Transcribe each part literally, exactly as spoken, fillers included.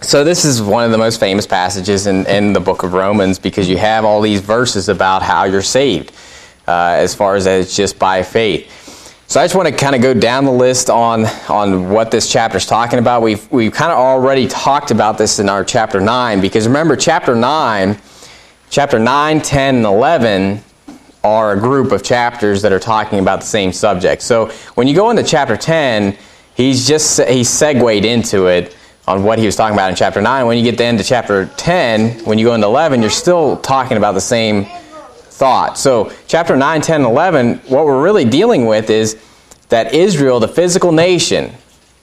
So this is one of the most famous passages in, in the book of Romans, because you have all these verses about how you're saved, uh, as far as it's just by faith. So I just want to kind of go down the list on, on what this chapter is talking about. We've, we've kind of already talked about this in our chapter nine, because remember, chapter nine, chapter nine, ten, and eleven are a group of chapters that are talking about the same subject. So when you go into chapter ten, he's just he's segued into it on what he was talking about in chapter nine. When you get to the end of chapter ten, when you go into eleven, you're still talking about the same thought. So chapter nine, ten, and eleven, what we're really dealing with is that Israel, the physical nation,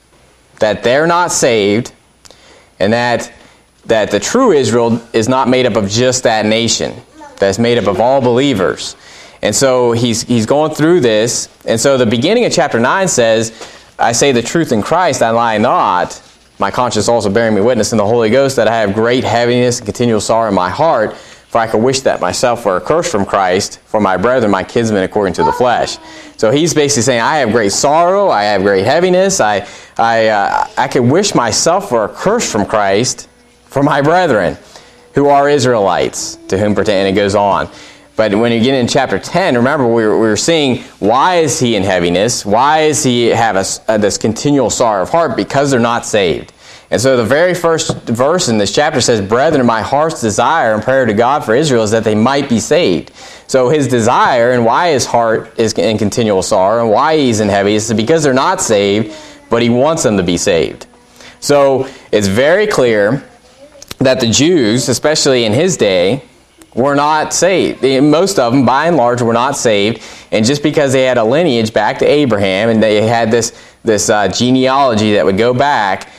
that they're not saved, and that that the true Israel is not made up of just that nation, that's made up of all believers. And so he's he's going through this. And so the beginning of chapter nine says, I say the truth in Christ, I lie not. My conscience also bearing me witness in the Holy Ghost that I have great heaviness and continual sorrow in my heart, for I could wish that myself were accursed from Christ, for my brethren, my kinsmen according to the flesh. So he's basically saying, I have great sorrow, I have great heaviness, I I uh, I could wish myself were accursed from Christ for my brethren, who are Israelites, to whom pertain, and it goes on. But when you get in chapter ten, remember we were, we were seeing, why is he in heaviness? Why does he have a, uh, this continual sorrow of heart? Because they're not saved. And so the very first verse in this chapter says, Brethren, my heart's desire and prayer to God for Israel is that they might be saved. So his desire and why his heart is in continual sorrow and why he's in heaviness is because they're not saved, but he wants them to be saved. So it's very clear that the Jews, especially in his day, were not saved. Most of them, by and large, were not saved. And just because they had a lineage back to Abraham and they had this, this uh, genealogy that would go back,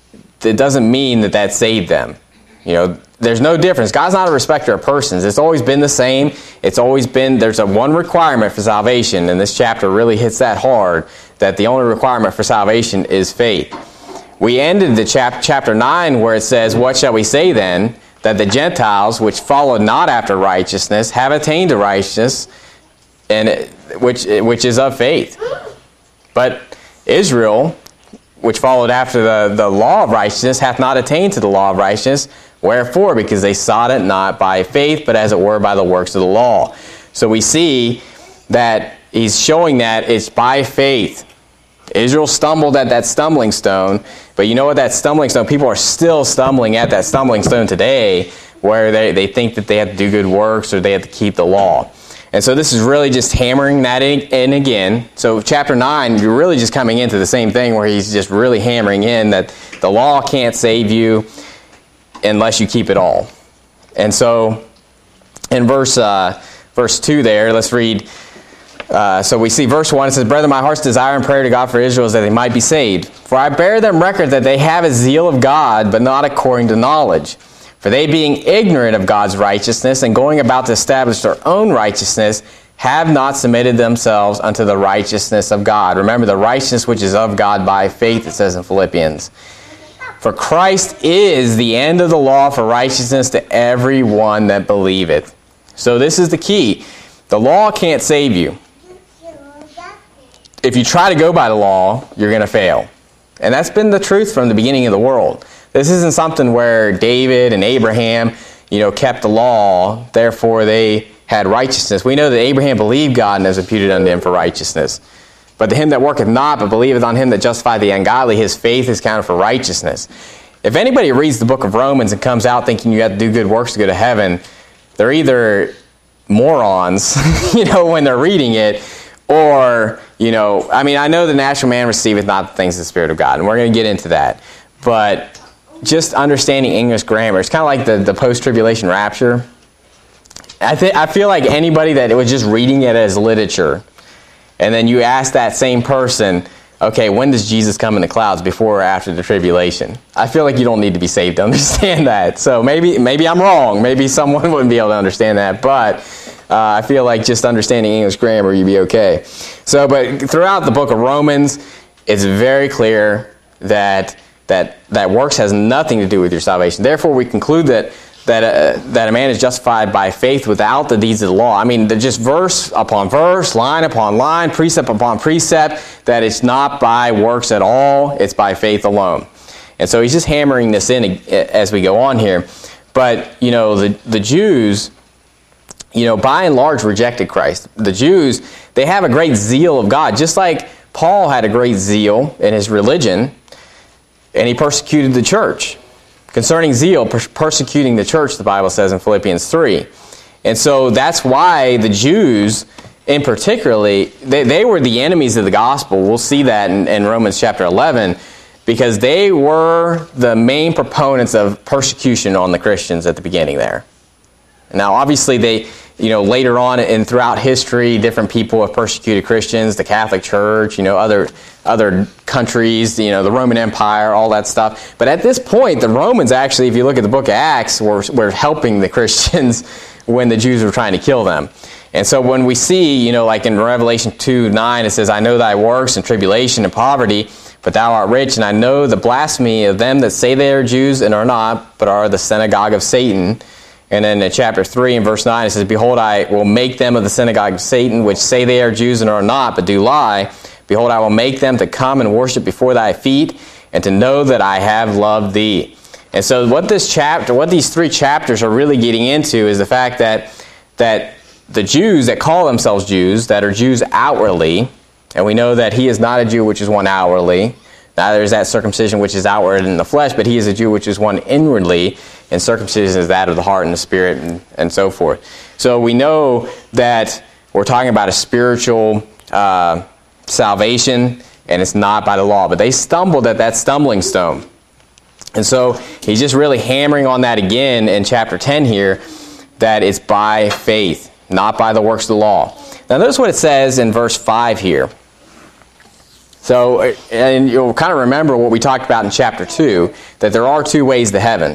it doesn't mean that that saved them. You know, there's no difference. God's not a respecter of persons. It's always been the same. It's always been, there's a one requirement for salvation, and this chapter really hits that hard, that the only requirement for salvation is faith. We ended the chap- chapter nine where it says, What shall we say then? That the Gentiles, which followed not after righteousness, have attained to righteousness, and it, which which is of faith. But Israel, which followed after the, the law of righteousness, hath not attained to the law of righteousness. Wherefore? Because they sought it not by faith, but as it were by the works of the law. So we see that he's showing that it's by faith. Israel stumbled at that stumbling stone, but you know what, that stumbling stone, people are still stumbling at that stumbling stone today, where they, they think that they have to do good works or they have to keep the law. And so this is really just hammering that in, in again. So chapter nine, you're really just coming into the same thing where he's just really hammering in that the law can't save you unless you keep it all. And so in verse uh, verse two there, let's read. Uh, so we see verse one, it says, Brethren, my heart's desire and prayer to God for Israel is that they might be saved. For I bear them record that they have a zeal of God, but not according to knowledge. For they, being ignorant of God's righteousness, and going about to establish their own righteousness, have not submitted themselves unto the righteousness of God. Remember, the righteousness which is of God by faith, it says in Philippians. For Christ is the end of the law for righteousness to every one that believeth. So this is the key. The law can't save you. If you try to go by the law, you're going to fail. And that's been the truth from the beginning of the world. This isn't something where David and Abraham, you know, kept the law, therefore they had righteousness. We know that Abraham believed God and was imputed unto him for righteousness. But to him that worketh not, but believeth on him that justifieth the ungodly, his faith is counted for righteousness. If anybody reads the book of Romans and comes out thinking you have to do good works to go to heaven, they're either morons, you know, when they're reading it, or, you know, I mean, I know the natural man receiveth not the things of the Spirit of God, and we're going to get into that. But just understanding English grammar, it's kind of like the, the post-tribulation rapture. I th- I feel like anybody that was just reading it as literature, and then you ask that same person, okay, when does Jesus come in the clouds, before or after the tribulation? I feel like you don't need to be saved to understand that. So maybe maybe I'm wrong. Maybe someone wouldn't be able to understand that, but Uh, I feel like just understanding English grammar, you'd be okay. So, but throughout the book of Romans, it's very clear that that that works has nothing to do with your salvation. Therefore, we conclude that that uh, that a man is justified by faith without the deeds of the law. I mean, they're just verse upon verse, line upon line, precept upon precept, that it's not by works at all, it's by faith alone. And so he's just hammering this in as we go on here. But, you know, the, the Jews, you know, by and large rejected Christ. The Jews, they have a great zeal of God, just like Paul had a great zeal in his religion, and he persecuted the church. Concerning zeal, per- persecuting the church, the Bible says in Philippians three. And so that's why the Jews, in particularly, they, they were the enemies of the gospel. We'll see that in, in Romans chapter eleven, because they were the main proponents of persecution on the Christians at the beginning there. Now, obviously, they, you know, later on and throughout history, different people have persecuted Christians, the Catholic Church, you know, other other countries, you know, the Roman Empire, all that stuff. But at this point, the Romans actually, if you look at the book of Acts, were, were helping the Christians when the Jews were trying to kill them. And so when we see, you know, like in Revelation two nine, it says, I know thy works and tribulation and poverty, but thou art rich, and I know the blasphemy of them that say they are Jews and are not, but are the synagogue of Satan. And then in chapter three and verse nine, it says, Behold, I will make them of the synagogue of Satan, which say they are Jews and are not, but do lie. Behold, I will make them to come and worship before thy feet, and to know that I have loved thee. And so what this chapter, what these three chapters are really getting into is the fact that that the Jews that call themselves Jews, that are Jews outwardly, and we know that he is not a Jew which is one outwardly, neither is that circumcision which is outward in the flesh, but he is a Jew which is one inwardly, and circumcision is that of the heart and the spirit, and, and so forth. So we know that we're talking about a spiritual uh, salvation, and it's not by the law. But they stumbled at that stumbling stone. And so he's just really hammering on that again in chapter ten here, that it's by faith, not by the works of the law. Now notice what it says in verse five here. So, and you'll kind of remember what we talked about in chapter two, that there are two ways to heaven.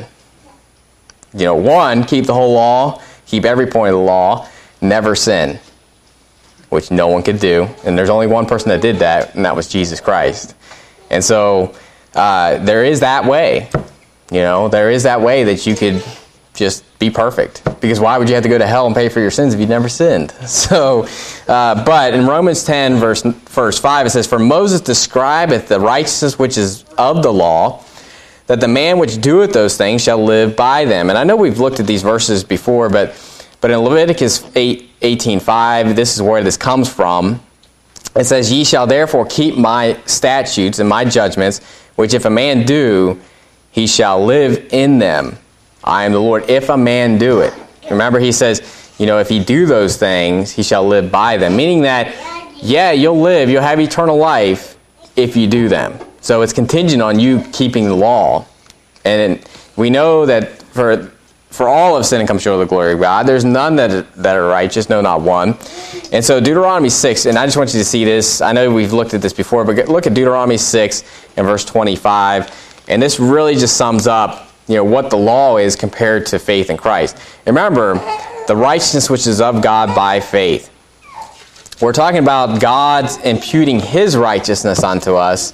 You know, one, keep the whole law, keep every point of the law, never sin, which no one could do. And there's only one person that did that, and that was Jesus Christ. And so uh, there is that way. You know, there is that way that you could just be perfect. Because why would you have to go to hell and pay for your sins if you'd never sinned? So, uh, but in Romans ten, verse, verse five, it says, For Moses describeth the righteousness which is of the law, that the man which doeth those things shall live by them. And I know we've looked at these verses before, but but in Leviticus eight, eighteen five, this is where this comes from. It says, Ye shall therefore keep my statutes and my judgments, which if a man do, he shall live in them. I am the Lord, if a man do it. Remember, he says, you know, if he do those things, he shall live by them. Meaning that, yeah, you'll live, you'll have eternal life if you do them. So it's contingent on you keeping the law. And we know that for for all of sin and come short of the glory of God, there's none that, that are righteous, no, not one. And so Deuteronomy six, and I just want you to see this. I know we've looked at this before, but look at Deuteronomy six and verse twenty-five. And this really just sums up, you know, what the law is compared to faith in Christ. And remember, the righteousness which is of God by faith. We're talking about God's imputing his righteousness unto us.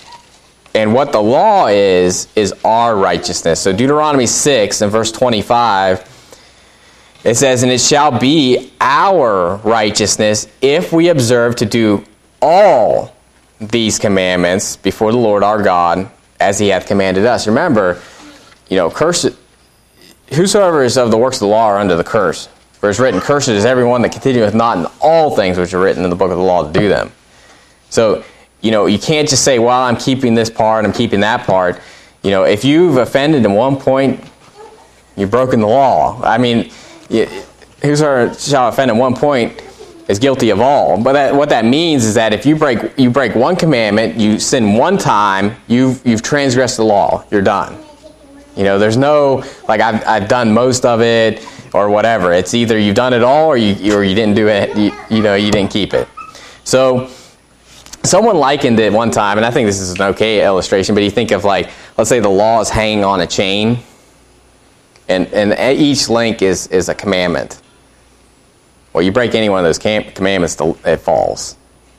And what the law is, is our righteousness. So Deuteronomy six and verse twenty-five, it says, And it shall be our righteousness if we observe to do all these commandments before the Lord our God, as he hath commanded us. Remember, you know, curse, whosoever is of the works of the law are under the curse. For it's written, Cursed is everyone that continueth not in all things which are written in the book of the law to do them. So, you know, you can't just say, well, I'm keeping this part, I'm keeping that part. You know, if you've offended in one point, you've broken the law. I mean, whosoever shall offend at one point is guilty of all. But that, what that means is that if you break you break one commandment, you sin one time, you've you've transgressed the law. You're done. You know, there's no, like, I've I've done most of it or whatever. It's either you've done it all or you or you didn't do it. You, you know, you didn't keep it. So someone likened it one time, and I think this is an okay illustration, but you think of, like, let's say the law is hanging on a chain, and, and each link is, is a commandment. Well, you break any one of those commandments, it falls.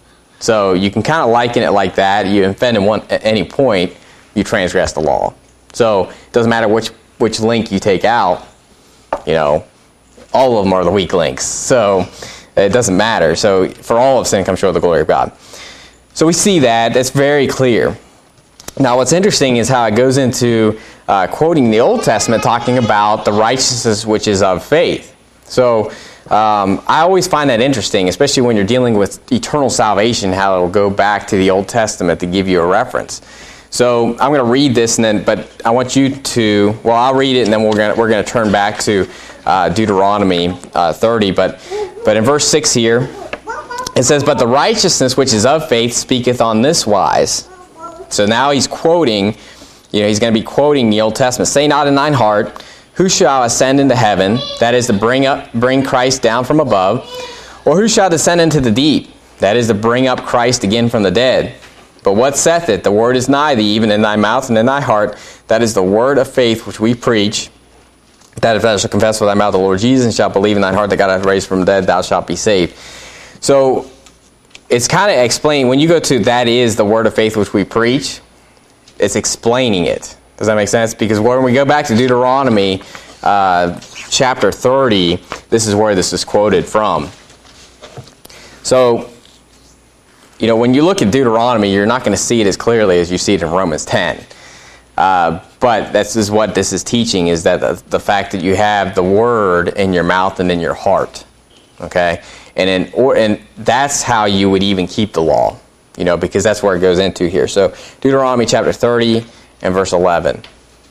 So you can kind of liken it like that. You offend in one, at any point, you transgress the law. So it doesn't matter which, which link you take out, you know, all of them are the weak links. So it doesn't matter. So for all of sin comes short of the glory of God. So we see that. That's very clear. Now, what's interesting is how it goes into uh, quoting the Old Testament, talking about the righteousness which is of faith. So, um, I always find that interesting, especially when you're dealing with eternal salvation, how it'll go back to the Old Testament to give you a reference. So, I'm going to read this, and then, but I want you to, well, I'll read it, and then we're going to, we're going to turn back to uh, Deuteronomy uh, thirty. But, but in verse six here, it says, "But the righteousness which is of faith speaketh on this wise." So now he's quoting, you know, he's going to be quoting the Old Testament. "Say not in thine heart, who shall ascend into heaven?" That is to bring up, bring Christ down from above. "Or who shall descend into the deep?" That is to bring up Christ again from the dead. "But what saith it? The word is nigh thee, even in thy mouth and in thy heart. That is the word of faith which we preach. That if thou shalt confess with thy mouth the Lord Jesus, and shalt believe in thine heart that God hath raised from the dead, thou shalt be saved." So it's kind of explaining, when you go to "that is the word of faith which we preach," it's explaining it. Does that make sense? Because when we go back to Deuteronomy uh, chapter thirty, this is where this is quoted from. So, you know, when you look at Deuteronomy, you're not going to see it as clearly as you see it in Romans ten. Uh, but this is what this is teaching, is that the, the fact that you have the word in your mouth and in your heart. Okay? And in, or, and that's how you would even keep the law, you know, because that's where it goes into here. So Deuteronomy chapter thirty and verse eleven.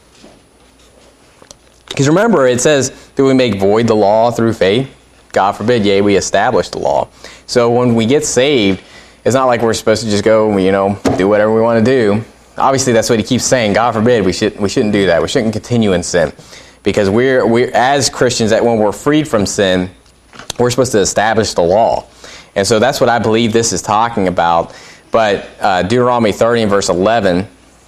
Because remember, it says, "Do we make void the law through faith? God forbid, yea, we establish the law." So when we get saved, it's not like we're supposed to just go, you know, do whatever we want to do. Obviously, that's what he keeps saying. God forbid, we should we shouldn't do that. We shouldn't continue in sin, because we're we as Christians, that when we're freed from sin, we're supposed to establish the law. And so that's what I believe this is talking about. But uh, Deuteronomy thirty and verse eleven,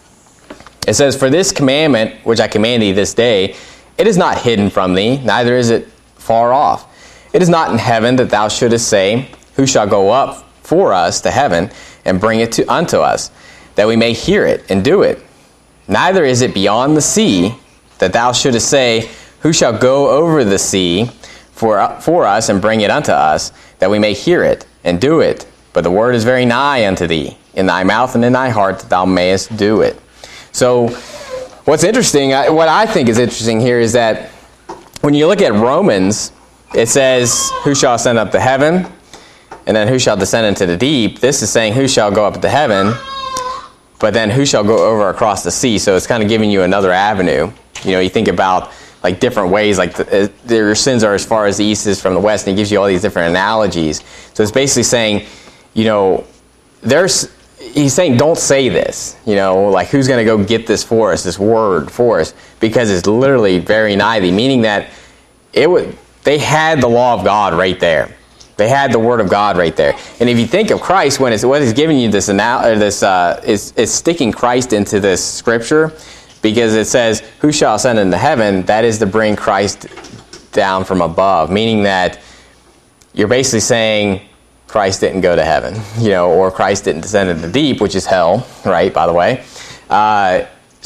it says, "For this commandment which I command thee this day, it is not hidden from thee, neither is it far off. It is not in heaven, that thou shouldest say, Who shall go up for us to heaven, and bring it to, unto us, that we may hear it and do it? Neither is it beyond the sea, that thou shouldest say, Who shall go over the sea for, for us, and bring it unto us, that we may hear it and do it? But the word is very nigh unto thee, in thy mouth and in thy heart, that thou mayest do it." So, what's interesting, what I think is interesting here, is that when you look at Romans, it says, "Who shall ascend up to heaven?" And then, "Who shall descend into the deep?" This is saying, "Who shall go up to heaven?" But then, "Who shall go over across the sea?" So it's kind of giving you another avenue. You know, you think about like different ways, like the, uh, your sins are as far as the east is from the west, and it gives you all these different analogies. So it's basically saying, you know, there's, he's saying, don't say this, you know, like, who's going to go get this for us, this word for us, because it's literally very nigh thee, meaning that it would, they had the law of God right there. They had the word of God right there. And if you think of Christ, when it's, what he's giving you this, or this uh, is, is sticking Christ into this scripture, because it says, "Who shall ascend into heaven?" That is to bring Christ down from above, meaning that you're basically saying Christ didn't go to heaven, you know, or Christ didn't descend into the deep, which is hell, right, by the way. Uh,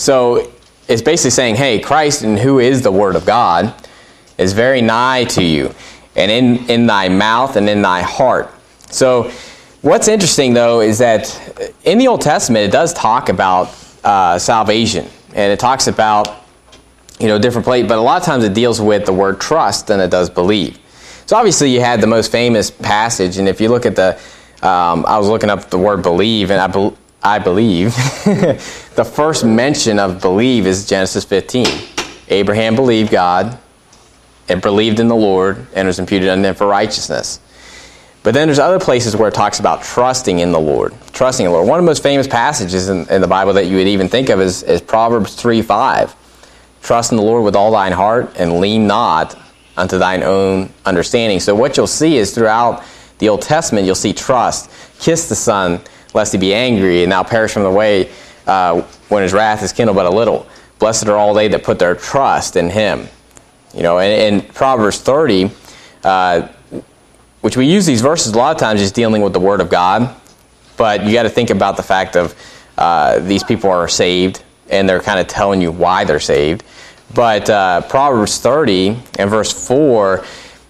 so it's basically saying, hey, Christ, and who is the Word of God, is very nigh to you, and in, in thy mouth and in thy heart. So what's interesting, though, is that in the Old Testament, it does talk about uh, salvation, and it talks about, you know, different places, but a lot of times it deals with the word trust than it does believe. So obviously you had the most famous passage, and if you look at the, um, I was looking up the word believe, and I, be, I believe, the first mention of believe is Genesis fifteen. Abraham believed God, and believed in the Lord, and was imputed unto him for righteousness. But then there's other places where it talks about trusting in the Lord. Trusting in the Lord. One of the most famous passages in, in the Bible that you would even think of is, is Proverbs three five. "Trust in the Lord with all thine heart, and lean not unto thine own understanding." So what you'll see is throughout the Old Testament, you'll see trust. "Kiss the Son, lest he be angry, and thou perish from the way uh, when his wrath is kindled but a little. Blessed are all they that put their trust in him." You know, and in Proverbs thirty, uh, which we use these verses a lot of times just dealing with the Word of God, but you got to think about the fact of uh, these people are saved, and they're kind of telling you why they're saved. But uh, Proverbs thirty and verse four,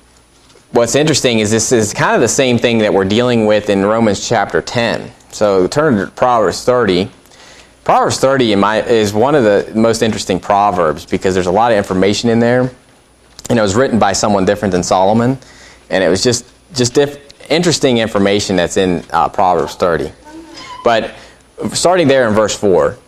what's interesting is this is kind of the same thing that we're dealing with in Romans chapter ten. So turn to Proverbs thirty. Proverbs thirty in my, is one of the most interesting proverbs because there's a lot of information in there. And it was written by someone different than Solomon. And it was just, just diff, interesting information that's in uh, Proverbs thirty. But starting there in verse four.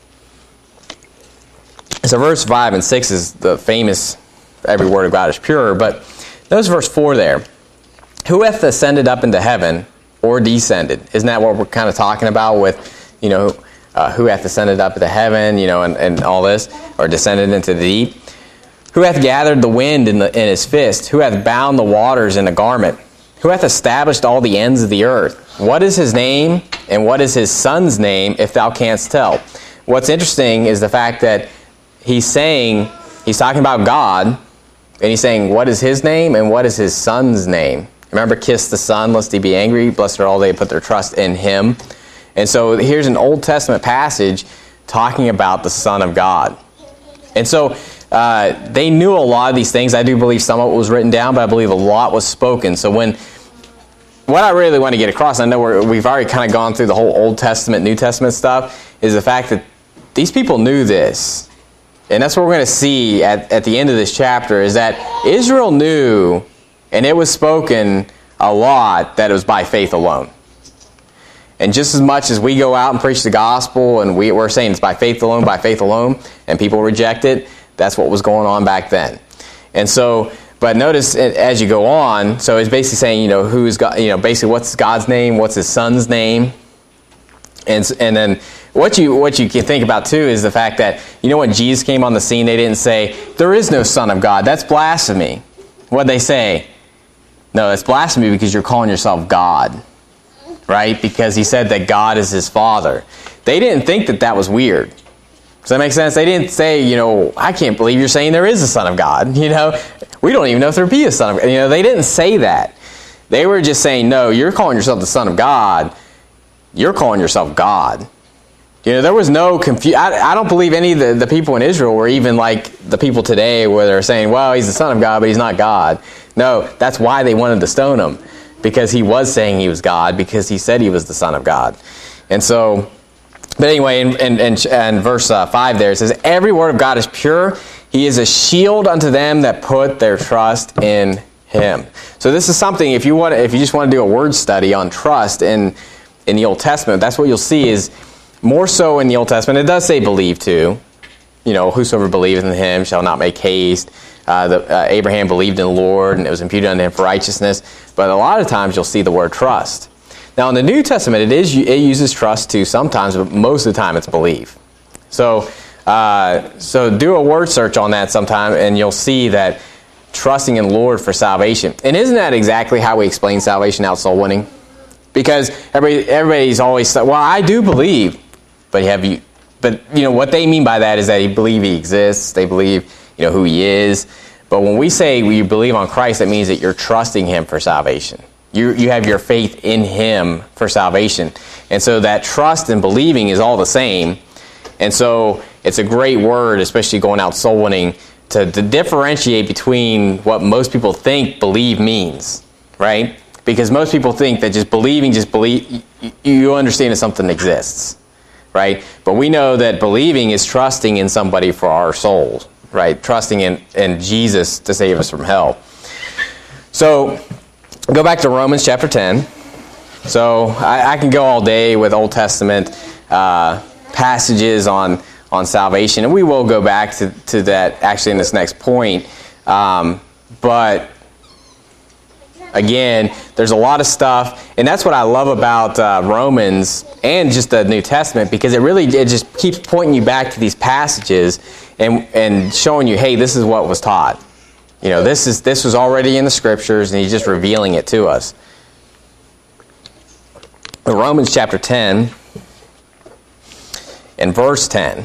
So verse five and six is the famous, every word of God is pure. But notice verse four there. Who hath ascended up into heaven or descended? Isn't that what we're kind of talking about with, you know, uh, who hath ascended up into heaven, you know, and, and all this, or descended into the deep? Who hath gathered the wind in, the, in his fist? Who hath bound the waters in a garment? Who hath established all the ends of the earth? What is his name, and what is his son's name, if thou canst tell? What's interesting is the fact that he's saying, he's talking about God, and he's saying, what is his name, and what is his son's name? Remember, kiss the Son, lest he be angry. Blessed are all they put their trust in him. And so here's an Old Testament passage talking about the Son of God. And so uh, they knew a lot of these things. I do believe some of it was written down, but I believe a lot was spoken. So when what I really want to get across, I know we're, we've already kind of gone through the whole Old Testament, New Testament stuff, is the fact that these people knew this. And that's what we're going to see at, at the end of this chapter, is that Israel knew, and it was spoken a lot, that it was by faith alone. And just as much as we go out and preach the gospel, and we, we're saying it's by faith alone, by faith alone, and people reject it, that's what was going on back then. And so, but notice as you go on, so it's basically saying, you know, who's God, you know, basically what's God's name, what's his son's name, and and then what you what you can think about too is the fact that, you know, when Jesus came on the scene, they didn't say there is no Son of God. That's blasphemy. What'd they say? No, that's blasphemy because you're calling yourself God. Right? Because he said that God is his Father. They didn't think that that was weird. Does that make sense? They didn't say, you know, I can't believe you're saying there is a Son of God. You know, we don't even know if there be a Son of God. You know, they didn't say that. They were just saying, no, you're calling yourself the Son of God. You're calling yourself God. You know, there was no confusion. I, I don't believe any of the, the people in Israel were even like the people today where they're saying, well, he's the Son of God, but he's not God. No, that's why they wanted to stone him. Because he was saying he was God, because he said he was the Son of God. And so, but anyway, in, in, in, in verse uh, five there, it says, every word of God is pure. He is a shield unto them that put their trust in him. So this is something, if you want, if you just want to do a word study on trust in, in the Old Testament, that's what you'll see is more so in the Old Testament. It does say believe too. You know, whosoever believeth in him shall not make haste. Uh, the, uh, Abraham believed in the Lord, and it was imputed unto him for righteousness. But a lot of times you'll see the word trust. Now in the New Testament, it is it uses trust too sometimes, but most of the time it's believe. So, uh, so do a word search on that sometime, and you'll see that trusting in the Lord for salvation. And isn't that exactly how we explain salvation out soul winning? Because everybody, everybody's always, well, I do believe, but have you? But you know what they mean by that is that they believe he exists. They believe, you know, who he is. But when we say we believe on Christ, that means that you're trusting him for salvation. You you have your faith in him for salvation. And so that trust and believing is all the same. And so it's a great word, especially going out soul winning, to, to differentiate between what most people think believe means, right? Because most people think that just believing, just believe, you, you understand that something exists, right? But we know that believing is trusting in somebody for our souls. Right, trusting in, in Jesus to save us from hell. So, go back to Romans chapter ten. So, I, I can go all day with Old Testament uh, passages on, on salvation, and we will go back to, to that actually in this next point. Um, but, again, there's a lot of stuff, and that's what I love about uh, Romans and just the New Testament, because it really it just keeps pointing you back to these passages and and showing you, hey, this is what was taught. You know, this is this was already in the Scriptures, and he's just revealing it to us. In Romans chapter ten, and verse ten.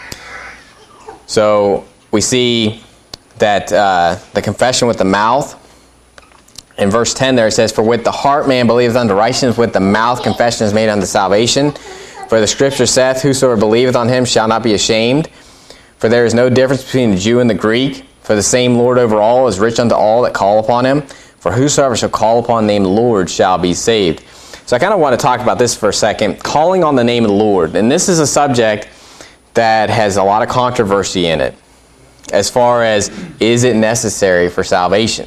So we see that uh, the confession with the mouth. In verse ten there it says, for with the heart man believeth unto righteousness, with the mouth confession is made unto salvation. For the Scripture saith, whosoever believeth on him shall not be ashamed. For there is no difference between the Jew and the Greek. For the same Lord over all is rich unto all that call upon him. For whosoever shall call upon the name of the Lord shall be saved. So I kind of want to talk about this for a second. Calling on the name of the Lord. And this is a subject that has a lot of controversy in it as far as, is it necessary for salvation?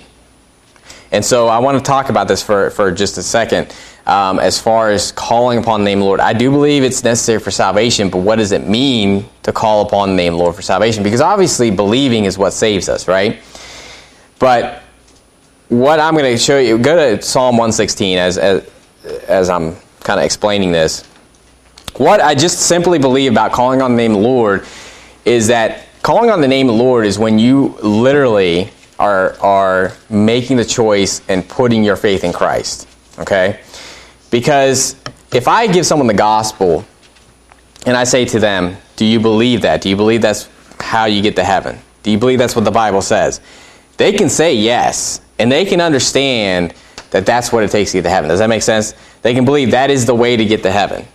And so I want to talk about this for, for just a second. Um, as far as calling upon the name of the Lord, I do believe it's necessary for salvation, but what does it mean to call upon the name of the Lord for salvation? Because obviously believing is what saves us, right? But what I'm going to show you, go to Psalm one sixteen as, as, as I'm kind of explaining this. What I just simply believe about calling on the name of the Lord is that calling on the name of the Lord is when you literally are, are making the choice and putting your faith in Christ, okay? Because if I give someone the gospel and I say to them, do you believe that? Do you believe that's how you get to heaven? Do you believe that's what the Bible says? They can say yes, and they can understand that that's what it takes to get to heaven. Does that make sense? They can believe that is the way to get to heaven,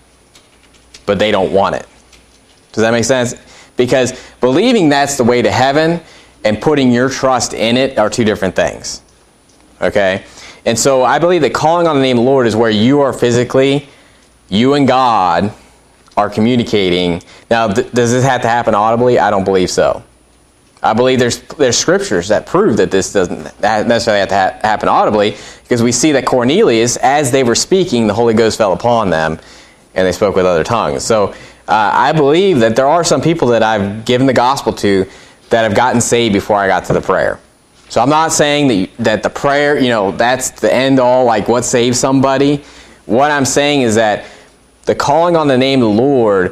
but they don't want it. Does that make sense? Because believing that's the way to heaven and putting your trust in it are two different things. Okay? And so I believe that calling on the name of the Lord is where you are physically, you and God are communicating. Now, th- does this have to happen audibly? I don't believe so. I believe there's there's scriptures that prove that this doesn't necessarily have to ha- happen audibly, because we see that Cornelius, as they were speaking, the Holy Ghost fell upon them, and they spoke with other tongues. So uh, I believe that there are some people that I've given the gospel to that have gotten saved before I got to the prayer. So I'm not saying that you, that the prayer, you know, that's the end all, like what saves somebody. What I'm saying is that the calling on the name of the Lord,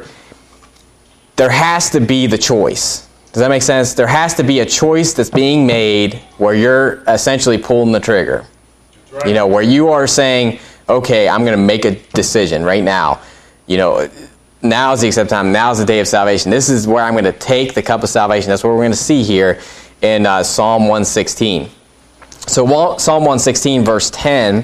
there has to be the choice. Does that make sense? There has to be a choice that's being made where you're essentially pulling the trigger. Right. You know, where you are saying, okay, I'm going to make a decision right now. You know, now is the accept time. Now is the day of salvation. This is where I'm going to take the cup of salvation. That's what we're going to see here in uh, Psalm one sixteen. So Psalm one sixteen, verse ten.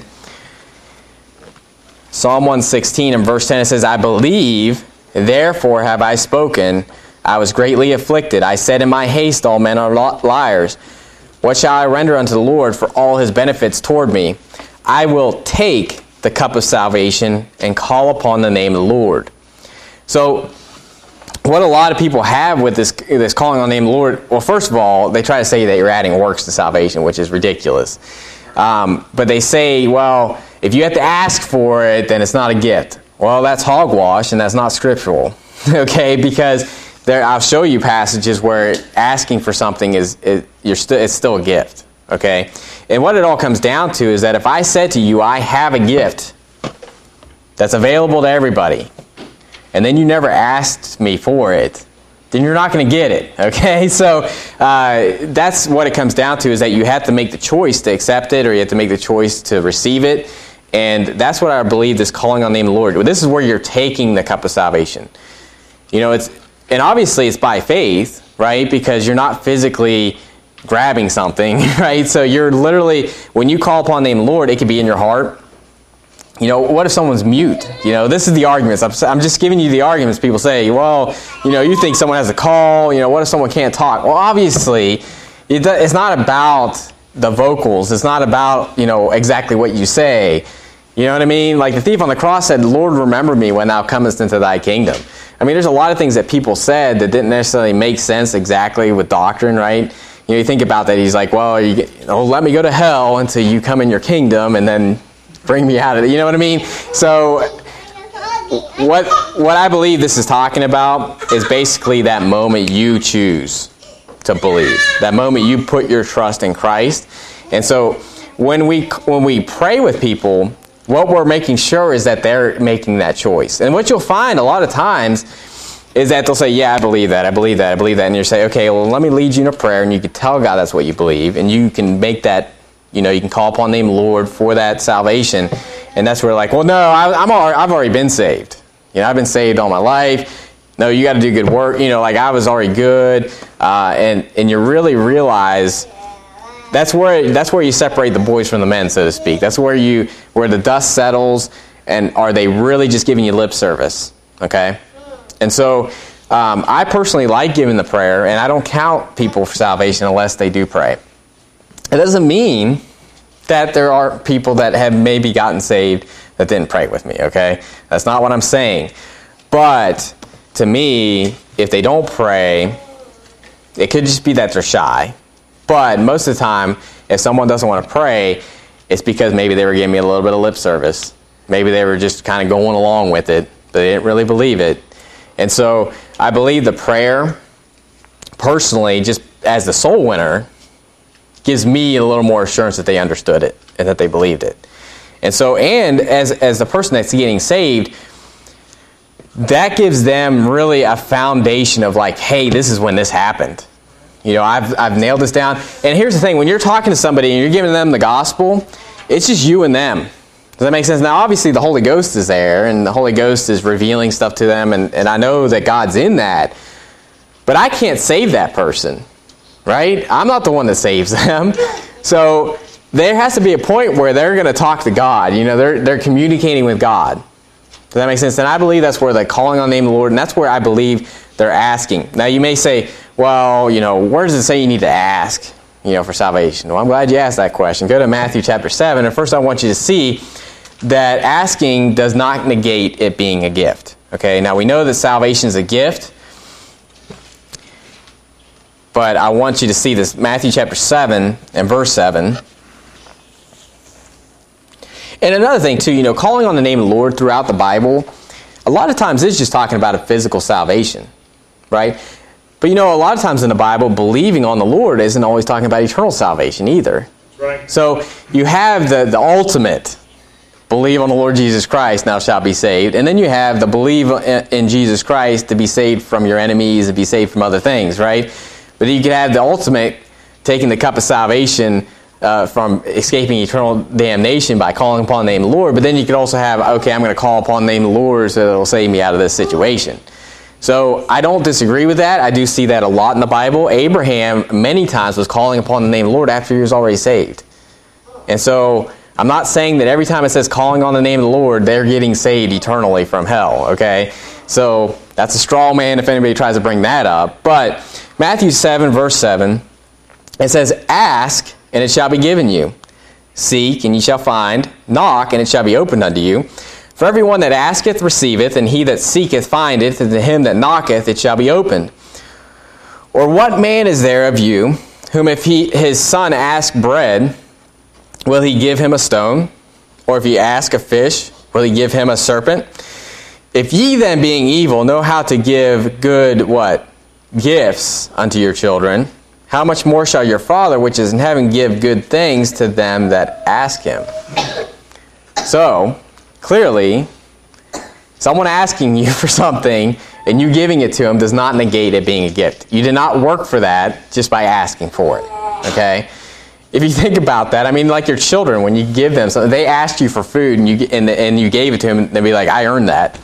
Psalm one sixteen and verse ten, it says, I believe, therefore have I spoken. I was greatly afflicted. I said in my haste, all men are liars. What shall I render unto the Lord for all his benefits toward me? I will take the cup of salvation and call upon the name of the Lord. So, what a lot of people have with this this calling on the name of the Lord, well, first of all, they try to say that you're adding works to salvation, which is ridiculous. Um, but they say, well, if you have to ask for it, then it's not a gift. Well, that's hogwash, and that's not scriptural, okay? Because there, I'll show you passages where asking for something is, is you're st- it's still a gift, okay? And what it all comes down to is that if I said to you, I have a gift that's available to everybody, and then you never asked me for it, then you're not going to get it, okay? So uh, that's what it comes down to, is that you have to make the choice to accept it, or you have to make the choice to receive it. And that's what I believe this calling on the name of the Lord. This is where you're taking the cup of salvation. You know, it's and obviously it's by faith, right? Because you're not physically grabbing something, right? So you're literally, when you call upon the name of the Lord, it could be in your heart. You know, what if someone's mute? You know, this is the arguments. I'm, I'm just giving you the arguments. People say, well, you know, you think someone has a call. You know, what if someone can't talk? Well, obviously, it, it's not about the vocals. It's not about, you know, exactly what you say. You know what I mean? Like the thief on the cross said, Lord, remember me when thou comest into thy kingdom. I mean, there's a lot of things that people said that didn't necessarily make sense exactly with doctrine, right? You know, you think about that. He's like, well, you, you know, let me go to hell until you come in your kingdom, and then bring me out of it. You know what I mean? So what what I believe this is talking about is basically that moment you choose to believe. That moment you put your trust in Christ. And so when we when we pray with people, what we're making sure is that they're making that choice. And what you'll find a lot of times is that they'll say, yeah, I believe that, I believe that, I believe that. And you say, okay, well, let me lead you in a prayer. And you can tell God that's what you believe. And you can make that, you know, you can call upon the name of the Lord for that salvation. And that's where like, well, no, I, I'm already, I've already been saved. You know, I've been saved all my life. No, you got to do good work. You know, like I was already good. Uh, and, and you really realize that's where that's where you separate the boys from the men, so to speak. That's where you where the dust settles, and are they really just giving you lip service? Okay? And so um, I personally like giving the prayer, and I don't count people for salvation unless they do pray. It doesn't mean that there are people that have maybe gotten saved that didn't pray with me, okay? That's not what I'm saying. But to me, if they don't pray, it could just be that they're shy. But most of the time, if someone doesn't want to pray, it's because maybe they were giving me a little bit of lip service. Maybe they were just kind of going along with it, but they didn't really believe it. And so I believe the prayer, personally, just as the soul winner, gives me a little more assurance that they understood it and that they believed it. And so, and as as the person that's getting saved, that gives them really a foundation of like, hey, this is when this happened. You know, I've I've nailed this down. And here's the thing, when you're talking to somebody and you're giving them the gospel, it's just you and them. Does that make sense? Now, obviously, the Holy Ghost is there, and the Holy Ghost is revealing stuff to them, and, and I know that God's in that, but I can't save that person, right? I'm not the one that saves them. So there has to be a point where they're going to talk to God. You know, they're they're communicating with God. Does that make sense? And I believe that's where they're calling on the name of the Lord, and that's where I believe they're asking. Now, you may say, well, you know, where does it say you need to ask, you know, for salvation? Well, I'm glad you asked that question. Go to Matthew chapter seven, and first I want you to see that asking does not negate it being a gift. Okay, now we know that salvation is a gift, but I want you to see this. Matthew chapter seven and verse seven. And another thing too, you know, calling on the name of the Lord throughout the Bible, a lot of times it's just talking about a physical salvation, right? But you know, a lot of times in the Bible, believing on the Lord isn't always talking about eternal salvation either. Right. So you have the, the ultimate, believe on the Lord Jesus Christ, thou shalt be saved. And then you have the believe in Jesus Christ to be saved from your enemies and be saved from other things, right? But you could have the ultimate, taking the cup of salvation uh, from escaping eternal damnation by calling upon the name of the Lord. But then you could also have, okay, I'm going to call upon the name of the Lord so it'll save me out of this situation. So I don't disagree with that. I do see that a lot in the Bible. Abraham many times was calling upon the name of the Lord after he was already saved. And so I'm not saying that every time it says calling on the name of the Lord, they're getting saved eternally from hell, okay? So that's a straw man if anybody tries to bring that up. But Matthew seven, verse seven, it says, ask, and it shall be given you. Seek, and ye shall find. Knock, and it shall be opened unto you. For everyone that asketh receiveth, and he that seeketh findeth, and to him that knocketh it shall be opened. Or what man is there of you, whom if he his son ask bread, will he give him a stone? Or if he ask a fish, will he give him a serpent? If ye then, being evil, know how to give good, what? Gifts unto your children, how much more shall your Father, which is in heaven, give good things to them that ask him? So, clearly, someone asking you for something and you giving it to them does not negate it being a gift. You did not work for that just by asking for it, okay? If you think about that, I mean, like your children, when you give them something, they asked you for food and you and, and you gave it to them, they'd be like, I earned that.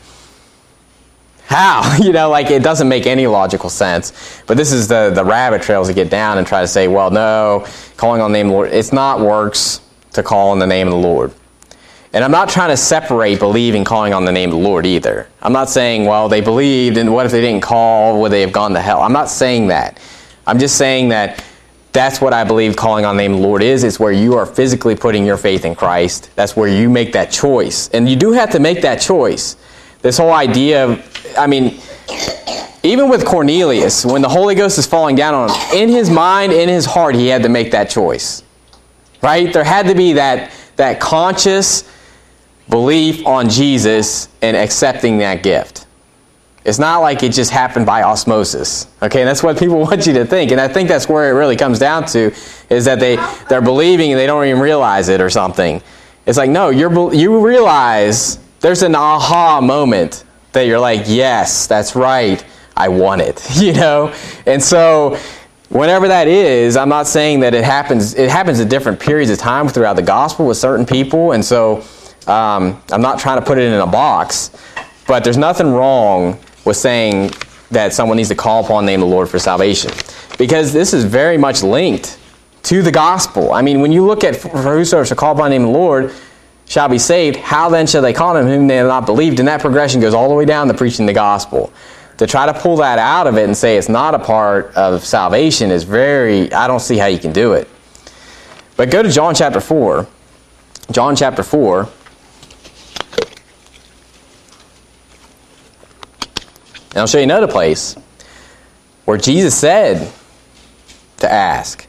How? You know, like it doesn't make any logical sense. But this is the, the rabbit trails to get down and try to say, well, no, calling on the name of the Lord, it's not works to call on the name of the Lord. And I'm not trying to separate believing calling on the name of the Lord either. I'm not saying, well, they believed, and what if they didn't call? Would they have gone to hell? I'm not saying that. I'm just saying that that's what I believe calling on the name of the Lord is. It's where you are physically putting your faith in Christ. That's where you make that choice. And you do have to make that choice. This whole idea of, I mean, even with Cornelius, when the Holy Ghost is falling down on him, in his mind, in his heart, he had to make that choice. Right? There had to be that, that conscious belief on Jesus and accepting that gift. It's not like it just happened by osmosis. Okay, and that's what people want you to think. And I think that's where it really comes down to, is that they, they're believing and they don't even realize it or something. It's like, no, you're, you realize there's an aha moment that you're like, yes, that's right, I want it. You know? And so whenever that is, I'm not saying that it happens, it happens at different periods of time throughout the gospel with certain people. And so um, I'm not trying to put it in a box, but there's nothing wrong with saying that someone needs to call upon the name of the Lord for salvation. Because this is very much linked to the gospel. I mean, when you look at, for whosoever shall call upon the name of the Lord shall be saved, how then shall they call on him whom they have not believed? And that progression goes all the way down to preaching the gospel. To try to pull that out of it and say it's not a part of salvation is very, I don't see how you can do it. But go to John chapter four. John chapter four. And I'll show you another place where Jesus said to ask.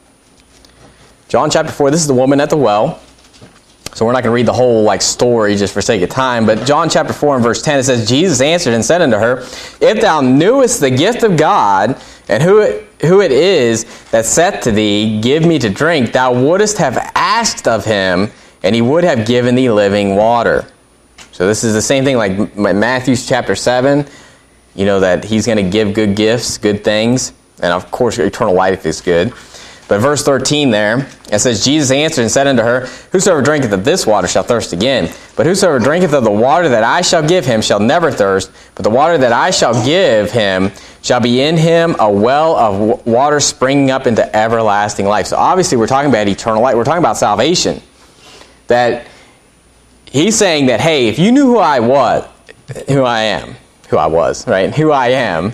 John chapter four, this is the woman at the well. So we're not going to read the whole like story just for sake of time. But John chapter four and verse ten, it says, Jesus answered and said unto her, if thou knewest the gift of God, and who it, who it is that saith to thee, give me to drink, thou wouldest have asked of him, and he would have given thee living water. So this is the same thing like Matthew chapter seven, you know, that he's going to give good gifts, good things. And of course, eternal life is good. But verse thirteen there, it says, Jesus answered and said unto her, whosoever drinketh of this water shall thirst again. But whosoever drinketh of the water that I shall give him shall never thirst. But the water that I shall give him shall be in him a well of water springing up into everlasting life. So obviously we're talking about eternal life. We're talking about salvation. That he's saying that, hey, if you knew who I was, who I am, who I was, right, who I am,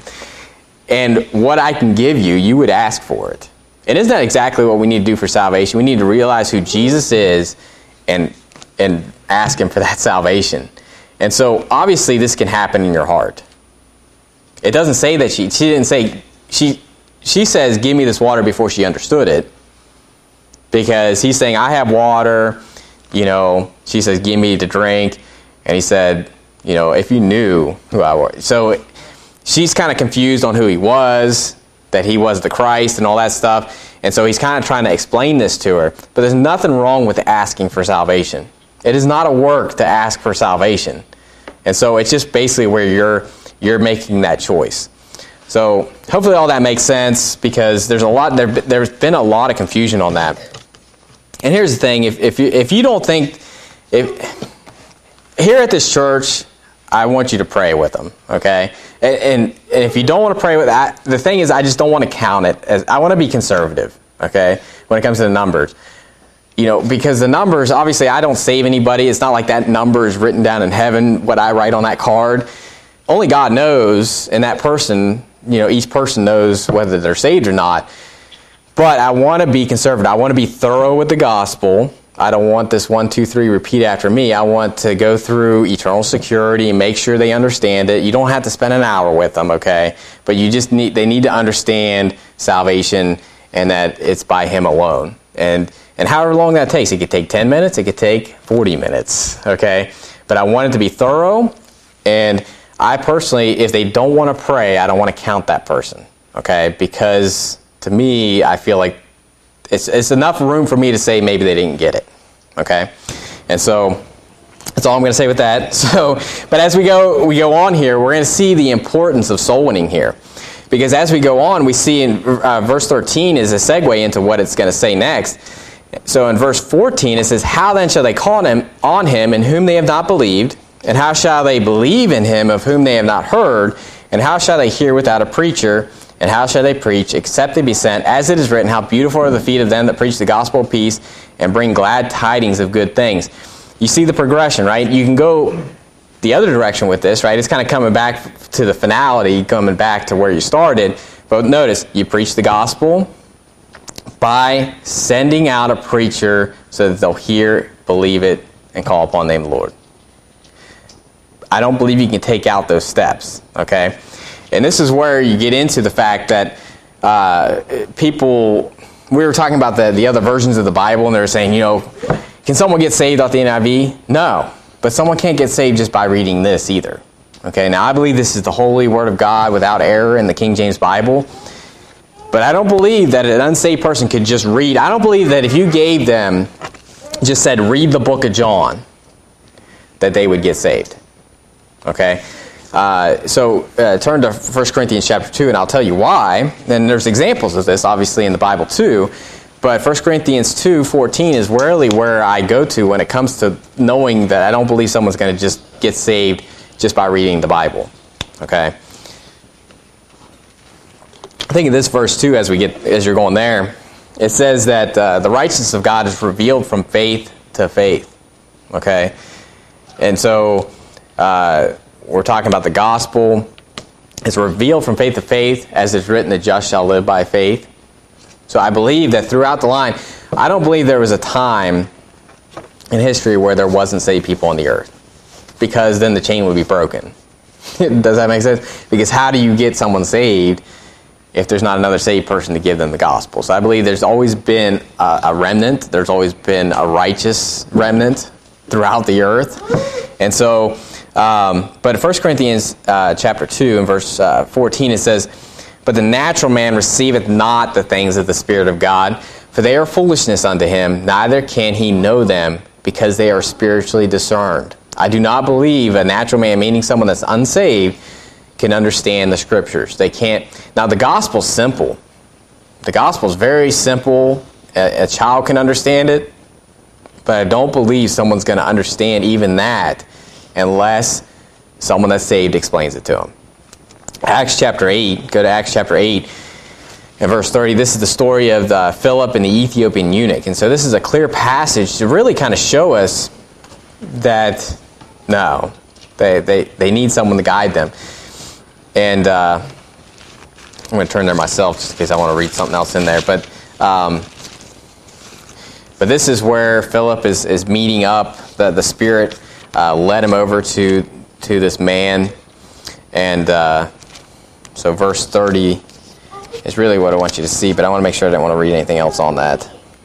and what I can give you, you would ask for it. And isn't that exactly what we need to do for salvation? We need to realize who Jesus is and and ask him for that salvation. And so obviously this can happen in your heart. It doesn't say that she, she didn't say, she, she says, give me this water before she understood it. Because he's saying, I have water, you know, she says, give me to drink. And he said, you know, if you knew who I was. So she's kind of confused on who he was, that he was the Christ and all that stuff. And so he's kind of trying to explain this to her. But there's nothing wrong with asking for salvation. It is not a work to ask for salvation. And so it's just basically where you're you're making that choice. So hopefully all that makes sense, because there's a lot there there's been a lot of confusion on that. And here's the thing, if if you if you don't think if here at this church, I want you to pray with them, okay? And, and, and if you don't want to pray with that, the thing is, I just don't want to count it as, I want to be conservative, okay, when it comes to the numbers. You know, because the numbers, obviously, I don't save anybody. It's not like that number is written down in heaven, what I write on that card. Only God knows, and that person, you know, each person knows whether they're saved or not. But I want to be conservative. I want to be thorough with the gospel. I don't want this one, two, three, repeat after me. I want to go through eternal security and make sure they understand it. You don't have to spend an hour with them, okay? But you just need, they need to understand salvation and that it's by him alone. And and however long that takes, it could take ten minutes, it could take forty minutes, okay? But I want it to be thorough, and I personally, if they don't want to pray, I don't want to count that person, okay? Because to me, I feel like It's, it's enough room for me to say maybe they didn't get it, okay? And so that's all I'm going to say with that. So, but as we go we go on here, we're going to see the importance of soul winning here, because as we go on, we see in uh, verse thirteen is a segue into what it's going to say next. So in verse fourteen, it says, "How then shall they call him on him in whom they have not believed? And how shall they believe in him of whom they have not heard? And how shall they hear without a preacher? And how shall they preach, except they be sent? As it is written, how beautiful are the feet of them that preach the gospel of peace and bring glad tidings of good things." You see the progression, right? You can go the other direction with this, right? It's kind of coming back to the finality, coming back to where you started. But notice, you preach the gospel by sending out a preacher so that they'll hear, believe it, and call upon the name of the Lord. I don't believe you can take out those steps, okay? And this is where you get into the fact that uh, people, we were talking about the, the other versions of the Bible, and they were saying, you know, can someone get saved off the N I V? No. But someone can't get saved just by reading this either. Okay, now I believe this is the holy Word of God without error in the King James Bible. But I don't believe that an unsaved person could just read. I don't believe that if you gave them, just said, read the book of John, that they would get saved. Okay? Uh, so uh, turn to First Corinthians chapter two, and I'll tell you why. And there's examples of this, obviously, in the Bible too. But First Corinthians two fourteen is rarely where I go to when it comes to knowing that I don't believe someone's going to just get saved just by reading the Bible. Okay? I think of this verse too, as we get as you're going there. It says that uh, the righteousness of God is revealed from faith to faith. Okay? And so uh, we're talking about the gospel. It's revealed from faith to faith, as it's written, the just shall live by faith. So I believe that throughout the line, I don't believe there was a time in history where there wasn't saved people on the earth, because then the chain would be broken. Does that make sense? Because how do you get someone saved if there's not another saved person to give them the gospel? So I believe there's always been a, a remnant. There's always been a righteous remnant throughout the earth. And so, um, but in First Corinthians uh, chapter two and verse uh, fourteen, it says, "But the natural man receiveth not the things of the Spirit of God, for they are foolishness unto him, neither can he know them, because they are spiritually discerned." I do not believe a natural man, meaning someone that's unsaved, can understand the Scriptures. They can't. Now, the gospel's simple. The gospel's very simple. A, a child can understand it, but I don't believe someone's going to understand even that unless someone that's saved explains it to them. Acts chapter eight, go to Acts chapter eight and verse thirty. This is the story of the Philip and the Ethiopian eunuch. And so this is a clear passage to really kind of show us that, no, they, they, they need someone to guide them. And uh, I'm going to turn there myself just in case I want to read something else in there. But um, but this is where Philip is, is meeting up. The, the Spirit uh, led him over to, to this man. And uh, so verse thirty is really what I want you to see, but I want to make sure I don't want to read anything else on that.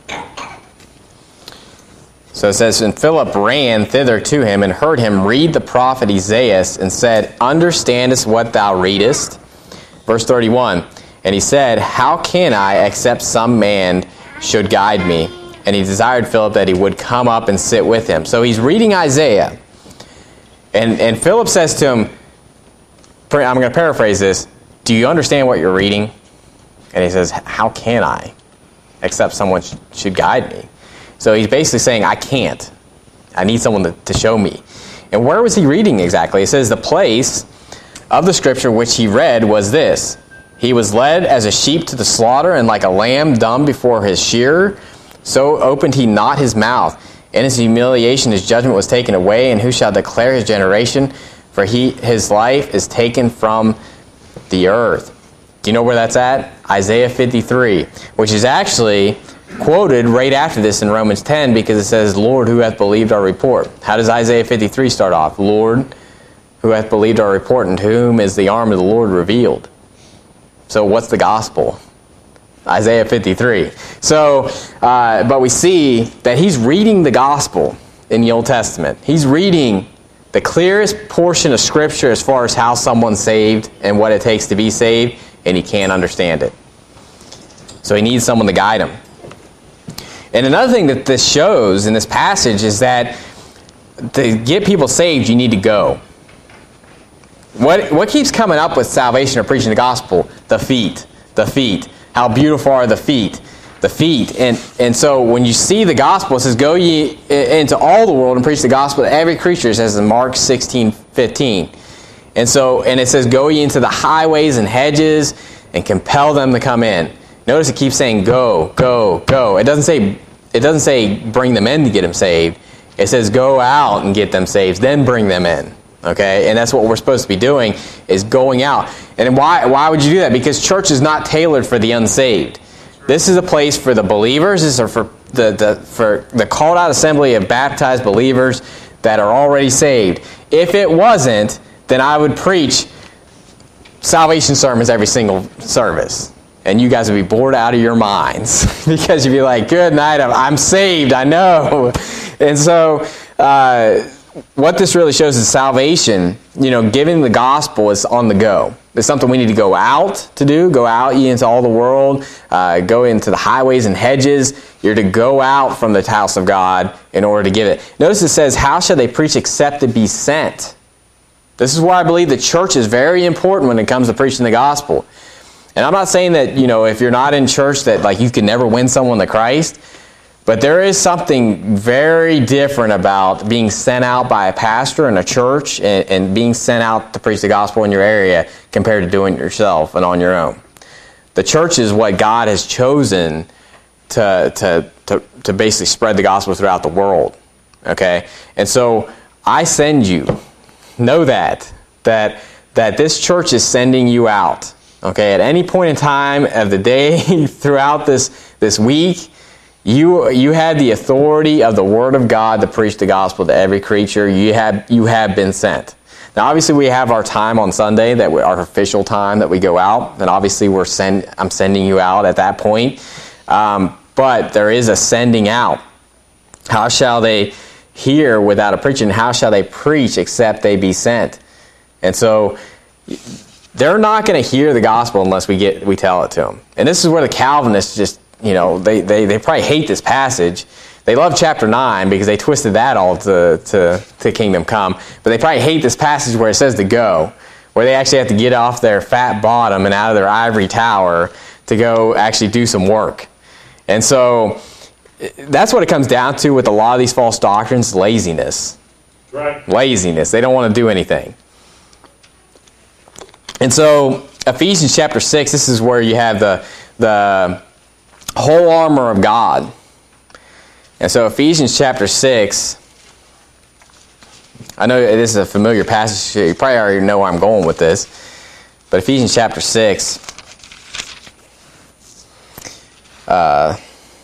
So it says, "And Philip ran thither to him, and heard him read the prophet Isaiah, and said, Understandest what thou readest?" Verse thirty-one, "And he said, How can I, except some man should guide me? And he desired Philip that he would come up and sit with him." So he's reading Isaiah. And, and Philip says to him, I'm going to paraphrase this, "Do you understand what you're reading?" And he says, "How can I, except someone sh- should guide me?" So he's basically saying, I can't. I need someone to, to show me. And where was he reading exactly? It says the place of the scripture which he read was this: "He was led as a sheep to the slaughter, and like a lamb dumb before his shearer, so opened he not his mouth. In his humiliation his judgment was taken away, and who shall declare his generation? For he his life is taken from the earth." Do you know where that's at? Isaiah fifty-three, which is actually quoted right after this in Romans ten, because it says, "Lord, who hath believed our report?" How does Isaiah fifty-three start off? "Lord, who hath believed our report, and to whom is the arm of the Lord revealed?" So what's the gospel? Isaiah fifty-three. So, uh, but we see that he's reading the gospel in the Old Testament. He's reading the clearest portion of Scripture as far as how someone's saved and what it takes to be saved, and he can't understand it. So he needs someone to guide him. And another thing that this shows in this passage is that to get people saved, you need to go. What what keeps coming up with salvation or preaching the gospel? The feet. The feet. How beautiful are the feet. The feet. And and so when you see the gospel, it says, "Go ye into all the world and preach the gospel to every creature," it says in Mark sixteen fifteen. And so, and it says, "Go ye into the highways and hedges and compel them to come in." Notice it keeps saying go, go, go. It doesn't say it doesn't say bring them in to get them saved. It says go out and get them saved, then bring them in. Okay? And that's what we're supposed to be doing, is going out. And why why would you do that? Because church is not tailored for the unsaved. This is a place for the believers. This is for the, the for the called out assembly of baptized believers that are already saved. If it wasn't, then I would preach salvation sermons every single service. And you guys would be bored out of your minds because you'd be like, "Good night, I'm, I'm saved, I know." And so uh, what this really shows is salvation, you know, giving the gospel is on the go. It's something we need to go out to do. Go out ye into all the world. Uh, go into the highways and hedges. You're to go out from the house of God in order to give it. Notice it says, "How shall they preach except to be sent?" This is why I believe the church is very important when it comes to preaching the gospel. And I'm not saying that, you know, if you're not in church that like you can never win someone to Christ. But there is something very different about being sent out by a pastor in a church and, and being sent out to preach the gospel in your area compared to doing it yourself and on your own. The church is what God has chosen to, to, to, to basically spread the gospel throughout the world. Okay? And so I send you. Know that. That, that this church is sending you out. Okay? At any point in time of the day throughout this, this week, You you had the authority of the Word of God to preach the gospel to every creature. You have you have been sent. Now, obviously, we have our time on Sunday, that we, our official time that we go out, and obviously, we're send, I'm sending you out at that point. Um, but there is a sending out. How shall they hear without a preacher? And how shall they preach except they be sent? And so, they're not going to hear the gospel unless we get we tell it to them. And this is where the Calvinists just, you know, they, they, they probably hate this passage. They love chapter nine because they twisted that all to, to, to kingdom come. But they probably hate this passage where it says to go, where they actually have to get off their fat bottom and out of their ivory tower to go actually do some work. And so that's what it comes down to with a lot of these false doctrines, laziness. Right. Laziness. They don't want to do anything. And so Ephesians chapter six, this is where you have the, the whole armor of God. And so Ephesians chapter six, I know this is a familiar passage. You probably already know where I'm going with this. But Ephesians chapter six, uh,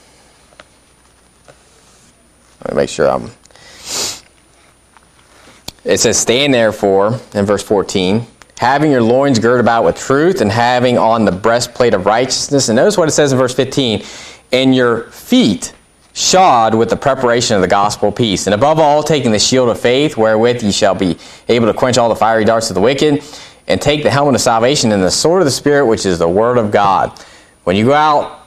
let me make sure I'm... It says, stand therefore, in verse fourteen, having your loins girded about with truth, and having on the breastplate of righteousness. And notice what it says in verse fifteen, and your feet shod with the preparation of the gospel of peace. And above all, taking the shield of faith, wherewith ye shall be able to quench all the fiery darts of the wicked, and take the helmet of salvation and the sword of the Spirit, which is the word of God. When you go out,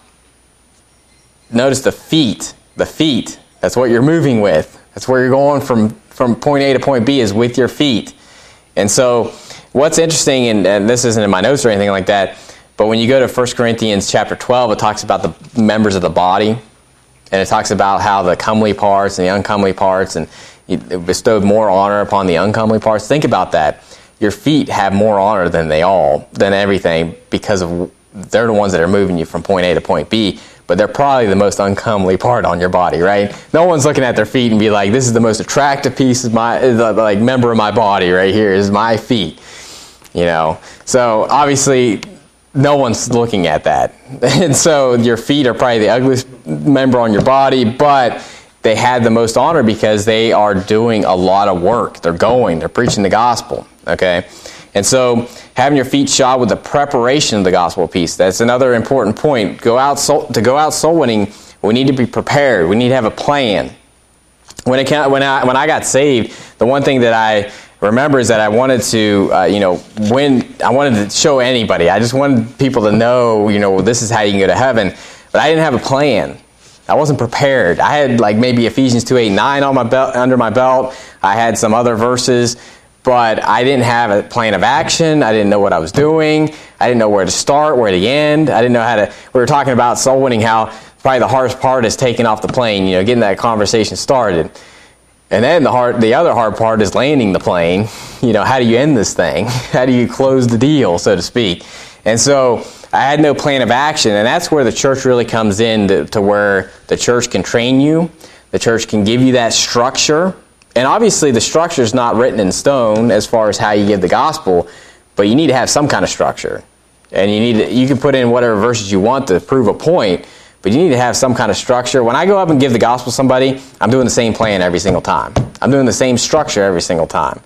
notice the feet. The feet. That's what you're moving with. That's where you're going from, from point A to point B, is with your feet. And so what's interesting, and, and this isn't in my notes or anything like that, but when you go to First Corinthians chapter twelve, it talks about the members of the body. And it talks about how the comely parts and the uncomely parts, and it bestowed more honor upon the uncomely parts. Think about that. Your feet have more honor than they all, than everything, because of they're the ones that are moving you from point A to point B. But they're probably the most uncomely part on your body, right? No one's looking at their feet and be like, "This is the most attractive piece of my, like, member of my body right here is my feet." You know, so obviously, no one's looking at that. And so your feet are probably the ugliest member on your body, but they had the most honor because they are doing a lot of work. They're going, they're preaching the gospel, okay? And so having your feet shod with the preparation of the gospel of peace, that's another important point. Go out soul, to go out soul winning, we need to be prepared. We need to have a plan. When, it, when, I, when I got saved, the one thing that I remember is that I wanted to, uh, you know, when I wanted to show anybody. I just wanted people to know, you know, this is how you can go to heaven. But I didn't have a plan. I wasn't prepared. I had like maybe Ephesians two, eight, nine on my belt, under my belt. I had some other verses, but I didn't have a plan of action. I didn't know what I was doing. I didn't know where to start, where to end. I didn't know how to. We were talking about soul winning, how probably the hardest part is taking off the plane, you know, getting that conversation started. And then the hard, the other hard part is landing the plane. You know, how do you end this thing? How do you close the deal, so to speak? And so I had no plan of action, and that's where the church really comes in to, to where the church can train you. The church can give you that structure. And obviously the structure is not written in stone as far as how you give the gospel, but you need to have some kind of structure. And you need to, you can put in whatever verses you want to prove a point, but you need to have some kind of structure. When I go up and give the gospel to somebody, I'm doing the same plan every single time. I'm doing the same structure every single time.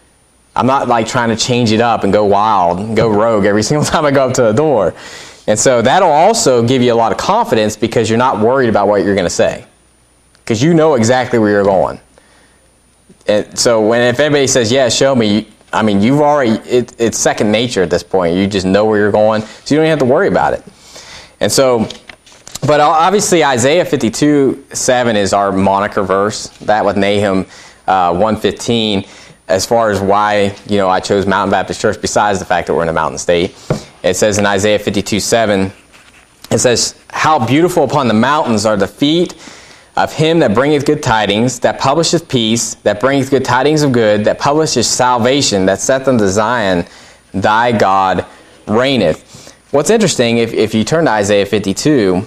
I'm not like trying to change it up and go wild and go rogue every single time I go up to a door. And so that'll also give you a lot of confidence because you're not worried about what you're going to say. Because you know exactly where you're going. And so when if anybody says, yeah, show me, I mean, you've already, it, it's second nature at this point. You just know where you're going, so you don't even have to worry about it. And so... But obviously Isaiah fifty-two seven is our moniker verse. That with Nahum uh, one fifteen, as far as why, you know, I chose Mountain Baptist Church, besides the fact that we're in a mountain state. It says in Isaiah fifty-two seven, it says, how beautiful upon the mountains are the feet of him that bringeth good tidings, that publisheth peace, that bringeth good tidings of good, that publisheth salvation, that saith unto Zion, thy God reigneth. What's interesting, if, if you turn to Isaiah fifty-two,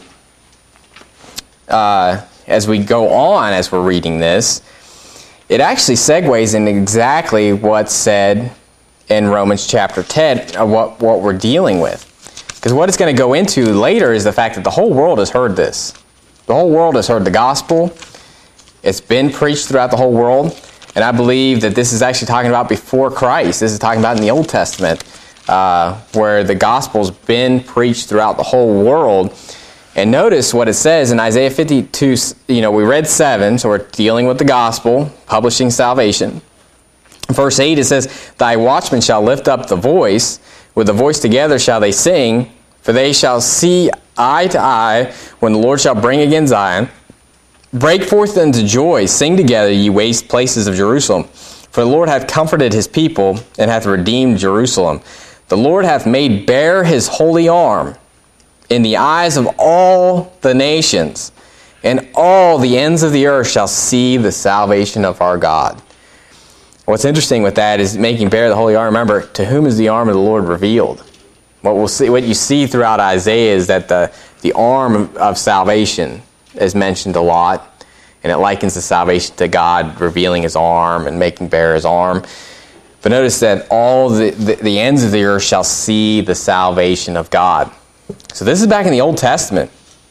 Uh, as we go on, as we're reading this, it actually segues into exactly what's said in Romans chapter ten, of what, what we're dealing with. Because what it's going to go into later is the fact that the whole world has heard this. The whole world has heard the gospel. It's been preached throughout the whole world. And I believe that this is actually talking about before Christ. This is talking about in the Old Testament, uh, where the gospel's been preached throughout the whole world. And notice what it says in Isaiah fifty-two. You know, we read seven, so we're dealing with the gospel, publishing salvation. Verse eight, it says, "Thy watchmen shall lift up the voice, with the voice together shall they sing, for they shall see eye to eye when the Lord shall bring again Zion. Break forth into joy, sing together, ye waste places of Jerusalem. For the Lord hath comforted his people, and hath redeemed Jerusalem. The Lord hath made bare his holy arm in the eyes of all the nations, and all the ends of the earth shall see the salvation of our God." What's interesting with that is making bare the holy arm. Remember, to whom is the arm of the Lord revealed? What we'll see, what you see throughout Isaiah is that the, the arm of salvation is mentioned a lot, and it likens the salvation to God revealing his arm and making bare his arm. But notice that all the, the, the ends of the earth shall see the salvation of God. So this is back in the Old Testament.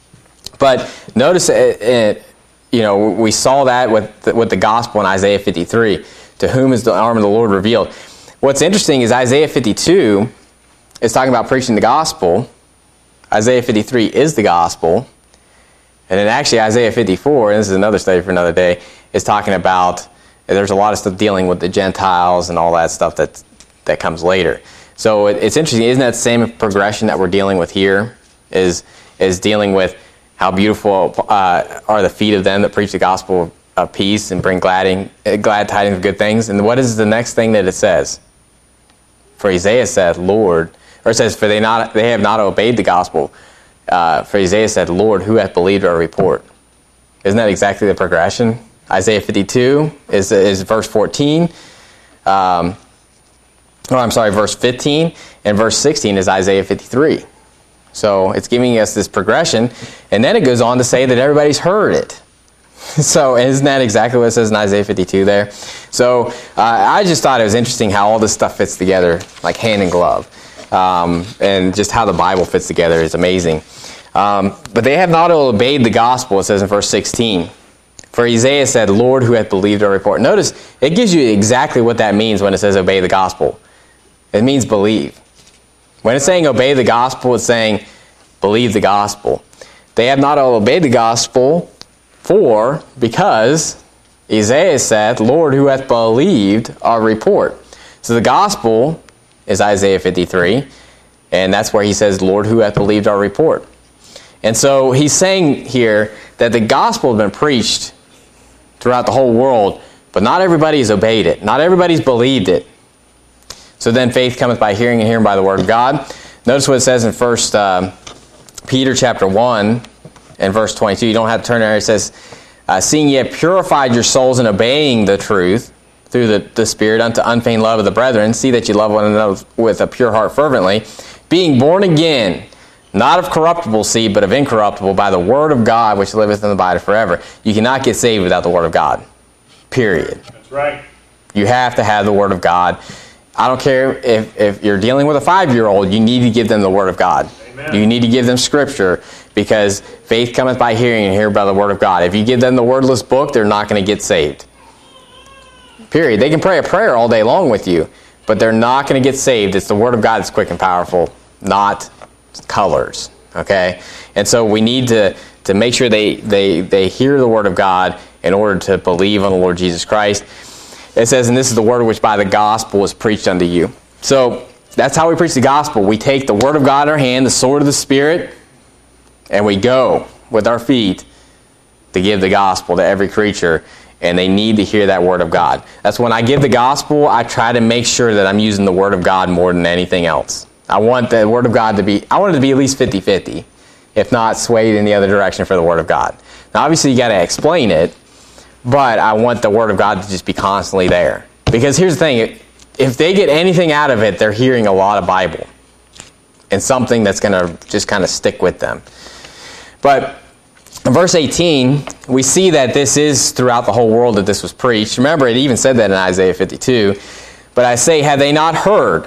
But notice, it, it, you know, we saw that with the, with the gospel in Isaiah fifty-three. To whom is the arm of the Lord revealed? What's interesting is Isaiah fifty-two is talking about preaching the gospel. Isaiah fifty-three is the gospel. And then actually Isaiah fifty-four, and this is another study for another day, is talking about, there's a lot of stuff dealing with the Gentiles and all that stuff that, that comes later. So it, it's interesting, isn't that the same progression that we're dealing with here? Is, is dealing with how beautiful uh, are the feet of them that preach the gospel of peace and bring glad, glad tidings of good things. And what is the next thing that it says? For Isaiah said, Lord, or it says, for they not they have not obeyed the gospel. Uh, for Isaiah said, Lord, who hath believed our report? Isn't that exactly the progression? Isaiah fifty-two is, is verse fourteen. Um, oh, I'm sorry, verse fifteen. And verse sixteen is Isaiah fifty-three. So it's giving us this progression. And then it goes on to say that everybody's heard it. So isn't that exactly what it says in Isaiah fifty-two there? So uh, I just thought it was interesting how all this stuff fits together like hand in glove. Um, and just how the Bible fits together is amazing. Um, but they have not obeyed the gospel, it says in verse sixteen. For Isaiah said, Lord, who hath believed our report. Notice, it gives you exactly what that means when it says obey the gospel. It means believe. When it's saying obey the gospel, it's saying believe the gospel. They have not obeyed the gospel for, because Isaiah said, Lord, who hath believed our report. So the gospel is Isaiah fifty-three, and that's where he says, Lord, who hath believed our report. And so he's saying here that the gospel has been preached throughout the whole world, but not everybody has obeyed it. Not everybody's believed it. So then faith cometh by hearing, and hearing by the word of God. Notice what it says in First uh, Peter chapter one and verse twenty-two. You don't have to turn there. It says, uh, seeing ye have purified your souls in obeying the truth through the, the Spirit unto unfeigned love of the brethren, see that you love one another with a pure heart fervently, being born again, not of corruptible seed, but of incorruptible, by the word of God, which liveth and abideth forever. You cannot get saved without the word of God. Period. That's right. You have to have the word of God. I don't care if, if you're dealing with a five-year-old, you need to give them the word of God. Amen. You need to give them scripture, because faith cometh by hearing, and hearing by the word of God. If you give them the wordless book, they're not going to get saved. Period. They can pray a prayer all day long with you, but they're not going to get saved. It's the word of God that's quick and powerful, not colors. Okay? And so we need to, to make sure they, they, they hear the word of God in order to believe on the Lord Jesus Christ. It says, and this is the word which by the gospel is preached unto you. So that's how we preach the gospel. We take the word of God in our hand, the sword of the Spirit, and we go with our feet to give the gospel to every creature. And they need to hear that word of God. That's when I give the gospel, I try to make sure that I'm using the word of God more than anything else. I want the word of God to be, I want it to be at least fifty-fifty, if not swayed in the other direction for the word of God. Now obviously you got to explain it, but I want the word of God to just be constantly there. Because here's the thing, if they get anything out of it, they're hearing a lot of Bible. And something that's going to just kind of stick with them. But in verse eighteen, we see that this is throughout the whole world that this was preached. Remember, it even said that in Isaiah fifty-two. But I say, have they not heard?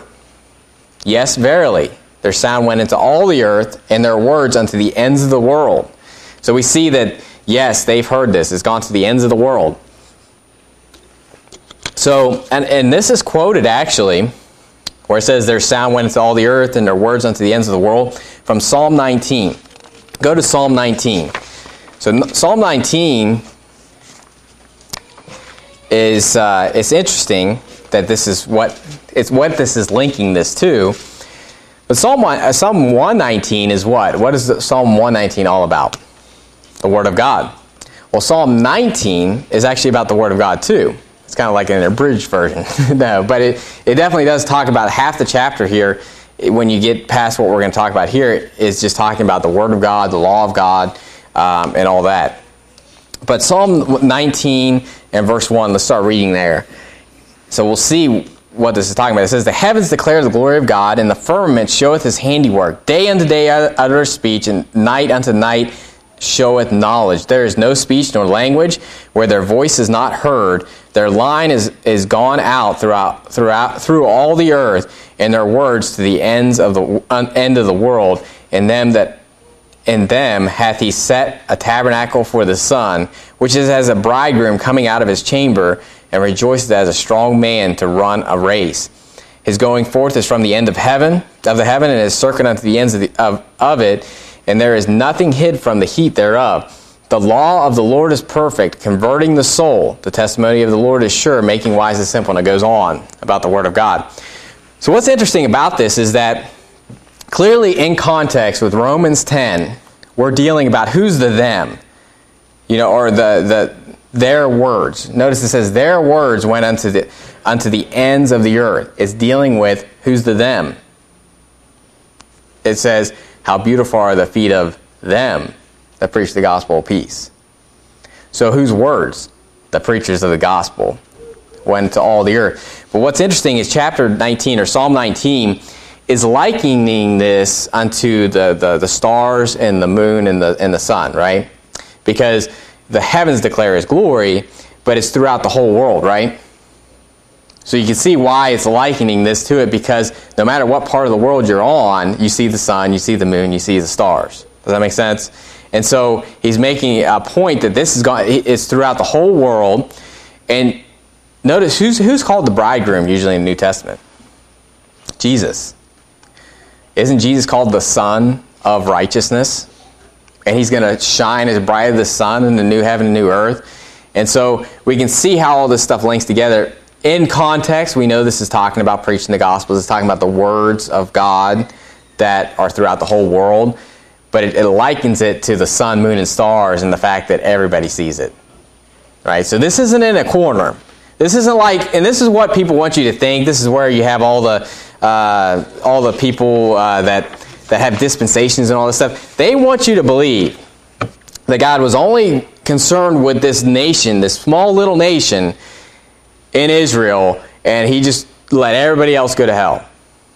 Yes, verily. Their sound went into all the earth, and their words unto the ends of the world. So we see that, yes, they've heard this. It's gone to the ends of the world. So, and, and this is quoted actually, where it says, their sound went into all the earth and their words unto the ends of the world, from Psalm nineteen. Go to Psalm nineteen. So Psalm nineteen is, uh, it's interesting that this is what, it's what this is linking this to. But Psalm, one, Psalm one nineteen is what? What is the, Psalm one nineteen all about? The Word of God. Well, Psalm nineteen is actually about the Word of God too. It's kind of like an abridged version. No, but it, it definitely does talk about half the chapter here. When you get past what we're going to talk about here, is just talking about the Word of God, the law of God, um, and all that. But Psalm nineteen and verse one, let's start reading there. So we'll see what this is talking about. It says, the heavens declare the glory of God, and the firmament showeth his handiwork. Day unto day uttereth speech, and night unto night showeth knowledge. There is no speech nor language where their voice is not heard. Their line is, is gone out throughout throughout through all the earth, and their words to the ends of the uh, end of the world. And them that in them hath he set a tabernacle for the sun, which is as a bridegroom coming out of his chamber, and rejoiceth as a strong man to run a race. His going forth is from the end of heaven, of the heaven, and his circuit unto the ends of, the, of, of it, and there is nothing hid from the heat thereof. The law of the Lord is perfect, converting the soul. The testimony of the Lord is sure, making wise the simple. And it goes on about the Word of God. So what's interesting about this is that clearly in context with Romans ten, we're dealing about who's the them, you know, or the the their words. Notice it says their words went unto the unto the ends of the earth. It's dealing with who's the them. It says, how beautiful are the feet of them that preach the gospel of peace. So whose words? The preachers of the gospel went to all the earth. But what's interesting is chapter nineteen, or Psalm nineteen, is likening this unto the, the, the stars and the moon and the and the sun, right? Because the heavens declare his glory, but it's throughout the whole world, right? So you can see why it's likening this to it, because no matter what part of the world you're on, you see the sun, you see the moon, you see the stars. Does that make sense? And so he's making a point that this is going, it's throughout the whole world. And notice who's who's called the bridegroom usually in the New Testament? Jesus. Isn't Jesus called the Son of Righteousness? And he's going to shine as bright as the sun in the new heaven and new earth. And so we can see how all this stuff links together. In context, we know this is talking about preaching the gospel. It's talking about the words of God that are throughout the whole world. But it, it likens it to the sun, moon, and stars and the fact that everybody sees it. Right? So this isn't in a corner. This isn't like, and this is what people want you to think. This is where you have all the uh, all the people uh, that that have dispensations and all this stuff. They want you to believe that God was only concerned with this nation, this small little nation in Israel, and he just let everybody else go to hell.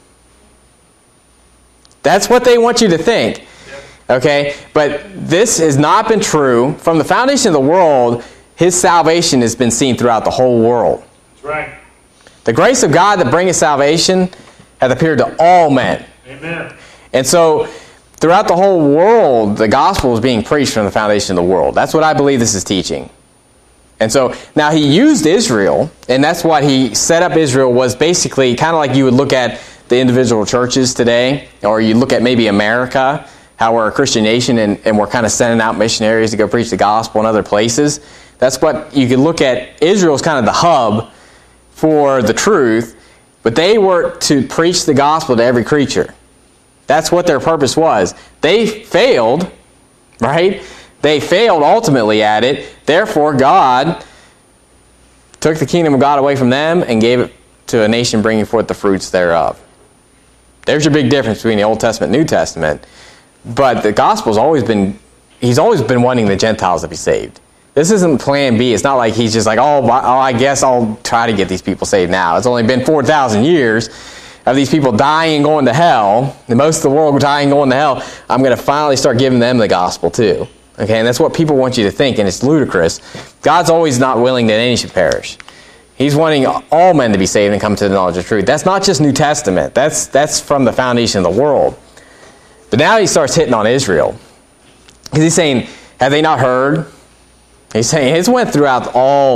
That's what they want you to think. Okay? But this has not been true. From the foundation of the world, his salvation has been seen throughout the whole world. That's right. The grace of God that bringeth salvation hath appeared to all men. Amen. And so, throughout the whole world, the gospel is being preached from the foundation of the world. That's what I believe this is teaching. And so, now he used Israel, and that's what he set up Israel was basically kind of like you would look at the individual churches today, or you look at maybe America, how we're a Christian nation, and, and we're kind of sending out missionaries to go preach the gospel in other places. That's what you could look at. Israel is kind of the hub for the truth, but they were to preach the gospel to every creature. That's what their purpose was. They failed, right? They failed ultimately at it. Therefore, God took the kingdom of God away from them and gave it to a nation bringing forth the fruits thereof. There's your big difference between the Old Testament and New Testament. But the gospel's always been, he's always been wanting the Gentiles to be saved. This isn't plan B. It's not like he's just like, oh, I guess I'll try to get these people saved now. It's only been four thousand years of these people dying and going to hell, and most of the world dying and going to hell. I'm going to finally start giving them the gospel too. Okay, and that's what people want you to think, and it's ludicrous. God's always not willing that any should perish. He's wanting all men to be saved and come to the knowledge of truth. That's not just New Testament. That's that's from the foundation of the world. But now he starts hitting on Israel. Because he's saying, have they not heard? He's saying, it's went throughout all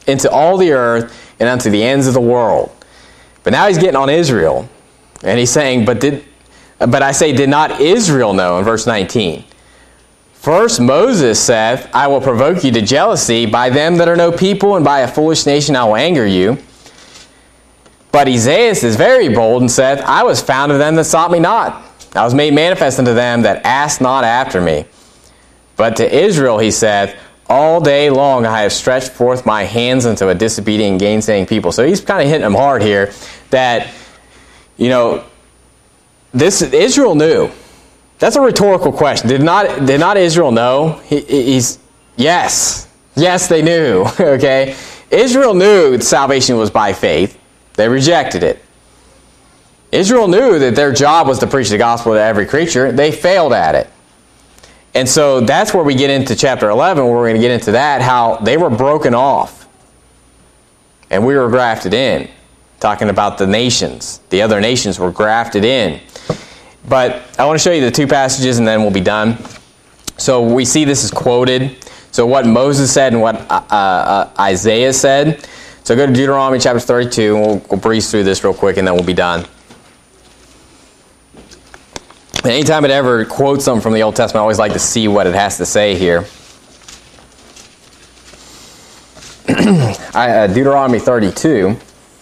into all the earth and unto the ends of the world. But now he's getting on Israel. And he's saying, but did, but I say, did not Israel know, in verse nineteen? First Moses saith, I will provoke you to jealousy by them that are no people, and by a foolish nation I will anger you. But Isaiah is very bold and saith, I was found of them that sought me not. I was made manifest unto them that asked not after me. But to Israel he saith, all day long I have stretched forth my hands unto a disobedient and gainsaying people. So he's kind of hitting them hard here that, you know, this Israel knew. That's a rhetorical question. Did not did not Israel know? He, he's yes. Yes, they knew. Okay? Israel knew that salvation was by faith. They rejected it. Israel knew that their job was to preach the gospel to every creature. They failed at it. And so that's where we get into chapter eleven, where we're going to get into that, how they were broken off. And we were grafted in. Talking about the nations. The other nations were grafted in. But I want to show you the two passages and then we'll be done. So we see this is quoted. So what Moses said and what uh, uh, Isaiah said. So go to Deuteronomy chapter thirty-two and we'll, we'll breeze through this real quick and then we'll be done. And anytime it ever quotes something from the Old Testament, I always like to see what it has to say here. I, uh, Deuteronomy thirty-two.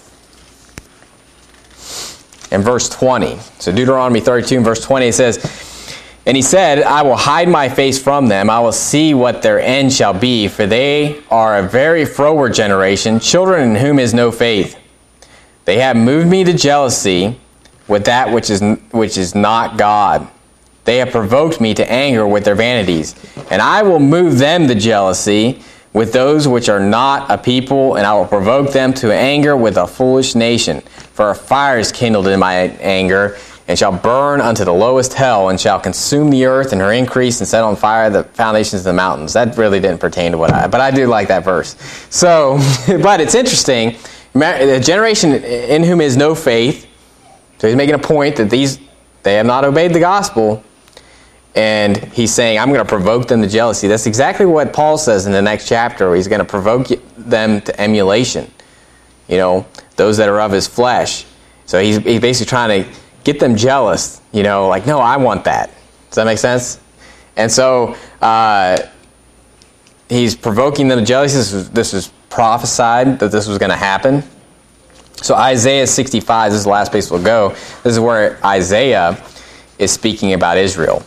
In verse twenty. So Deuteronomy thirty-two and verse twenty, it says, and he said, I will hide my face from them. I will see what their end shall be, for they are a very froward generation, children in whom is no faith. They have moved me to jealousy with that which is which is not God. They have provoked me to anger with their vanities. And I will move them to jealousy with those which are not a people, and I will provoke them to anger with a foolish nation. For a fire is kindled in my anger, and shall burn unto the lowest hell, and shall consume the earth and her increase, and set on fire the foundations of the mountains. That really didn't pertain to what I, but I do like that verse. So, but it's interesting. The generation in whom is no faith. So he's making a point that these, they have not obeyed the gospel. And he's saying, I'm going to provoke them to jealousy. That's exactly what Paul says in the next chapter, where he's going to provoke them to emulation. You know, those that are of his flesh. So he's, he's basically trying to get them jealous. You know, like, no, I want that. Does that make sense? And so uh, he's provoking them to jealousy. This was, this was prophesied that this was going to happen. So Isaiah sixty-five, this is the last place we'll go. This is where Isaiah is speaking about Israel.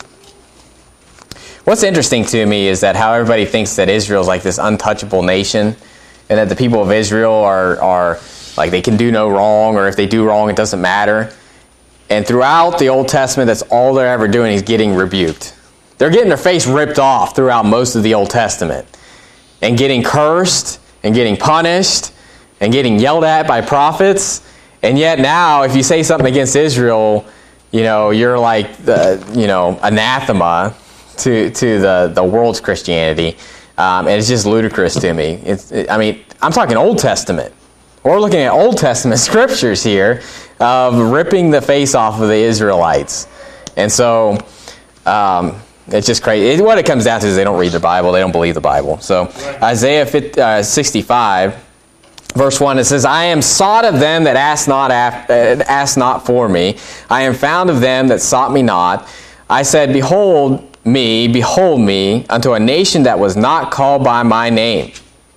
What's interesting to me is that how everybody thinks that Israel is like this untouchable nation, and that the people of Israel are, are like they can do no wrong, or if they do wrong, it doesn't matter. And throughout the Old Testament, that's all they're ever doing is getting rebuked. They're getting their face ripped off throughout most of the Old Testament, and getting cursed, and getting punished, and getting yelled at by prophets. And yet now, if you say something against Israel, you know, you're like, the, you know, anathema to to the, the world's Christianity. Um, and it's just ludicrous to me. It's, it, I mean, I'm talking Old Testament. We're looking at Old Testament scriptures here of ripping the face off of the Israelites. And so um, it's just crazy. It, what it comes down to is they don't read the Bible. They don't believe the Bible. So Isaiah sixty-five, verse one, it says, I am sought of them that ask not, af- uh, ask not for me. I am found of them that sought me not. I said, behold me, behold me, unto a nation that was not called by my name.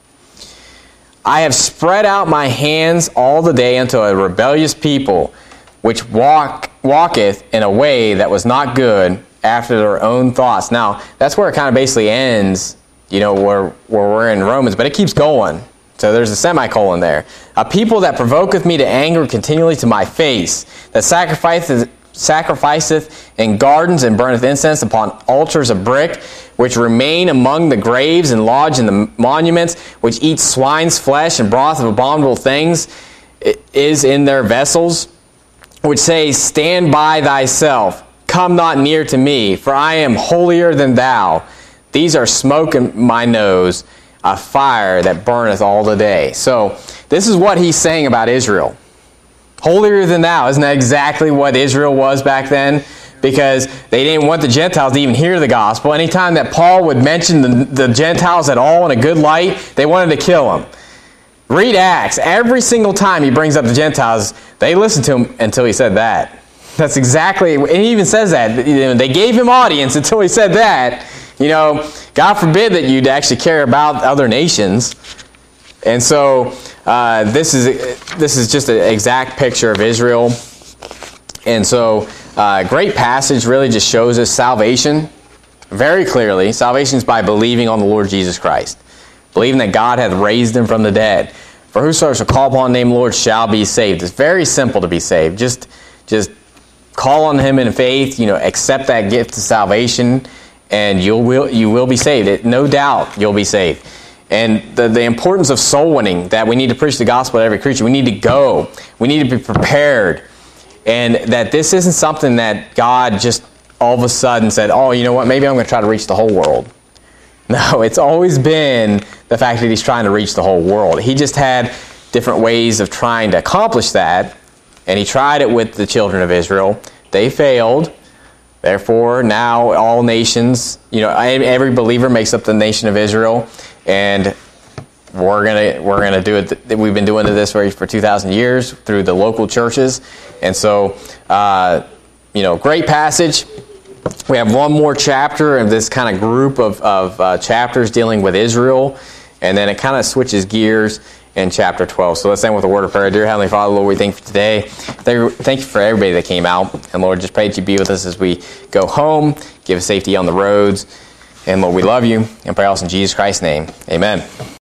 I have spread out my hands all the day unto a rebellious people, which walk walketh in a way that was not good after their own thoughts. Now, that's where it kind of basically ends, you know, where, where we're in Romans, but it keeps going. So there's a semicolon there. A people that provoketh me to anger continually to my face, that sacrificeth sacrificeth in gardens and burneth incense upon altars of brick, which remain among the graves and lodge in the monuments, which eat swine's flesh and broth of abominable things is in their vessels, which say, stand by thyself, come not near to me, for I am holier than thou. These are smoke in my nose, a fire that burneth all the day. So this is what he's saying about Israel. Holier than thou. Isn't that exactly what Israel was back then? Because they didn't want the Gentiles to even hear the gospel. Anytime that Paul would mention the, the Gentiles at all in a good light, they wanted to kill them. Read Acts. Every single time he brings up the Gentiles, they listened to him until he said that. That's exactly, and he even says that. They gave him audience until he said that. You know, God forbid that you'd actually care about other nations. And so uh, this is this is just an exact picture of Israel. And so, uh, great passage, really just shows us salvation very clearly. Salvation is by believing on the Lord Jesus Christ. Believing that God hath raised him from the dead. For whosoever shall call upon the name of the Lord shall be saved. It's very simple to be saved. Just, just call on him in faith, you know, accept that gift of salvation, and you'll will you will be saved. It, no doubt you'll be saved. And the, the importance of soul winning, that we need to preach the gospel to every creature. We need to go. We need to be prepared. And that this isn't something that God just all of a sudden said, oh, you know what, maybe I'm going to try to reach the whole world. No, it's always been the fact that he's trying to reach the whole world. He just had different ways of trying to accomplish that, and he tried it with the children of Israel. They failed. Therefore, now all nations, you know, every believer makes up the nation of Israel, and we're gonna we're gonna do it. We've been doing this for for two thousand years through the local churches, and so uh, you know, great passage. We have one more chapter of this kind of group of, of uh, chapters dealing with Israel, and then it kind of switches gears in chapter twelve. So let's end with a word of prayer. Dear Heavenly Father, Lord, we thank you for today. Thank you for everybody that came out. And Lord, just pray that you be with us as we go home. Give us safety on the roads. And Lord, we love you. And pray also in Jesus Christ's name. Amen.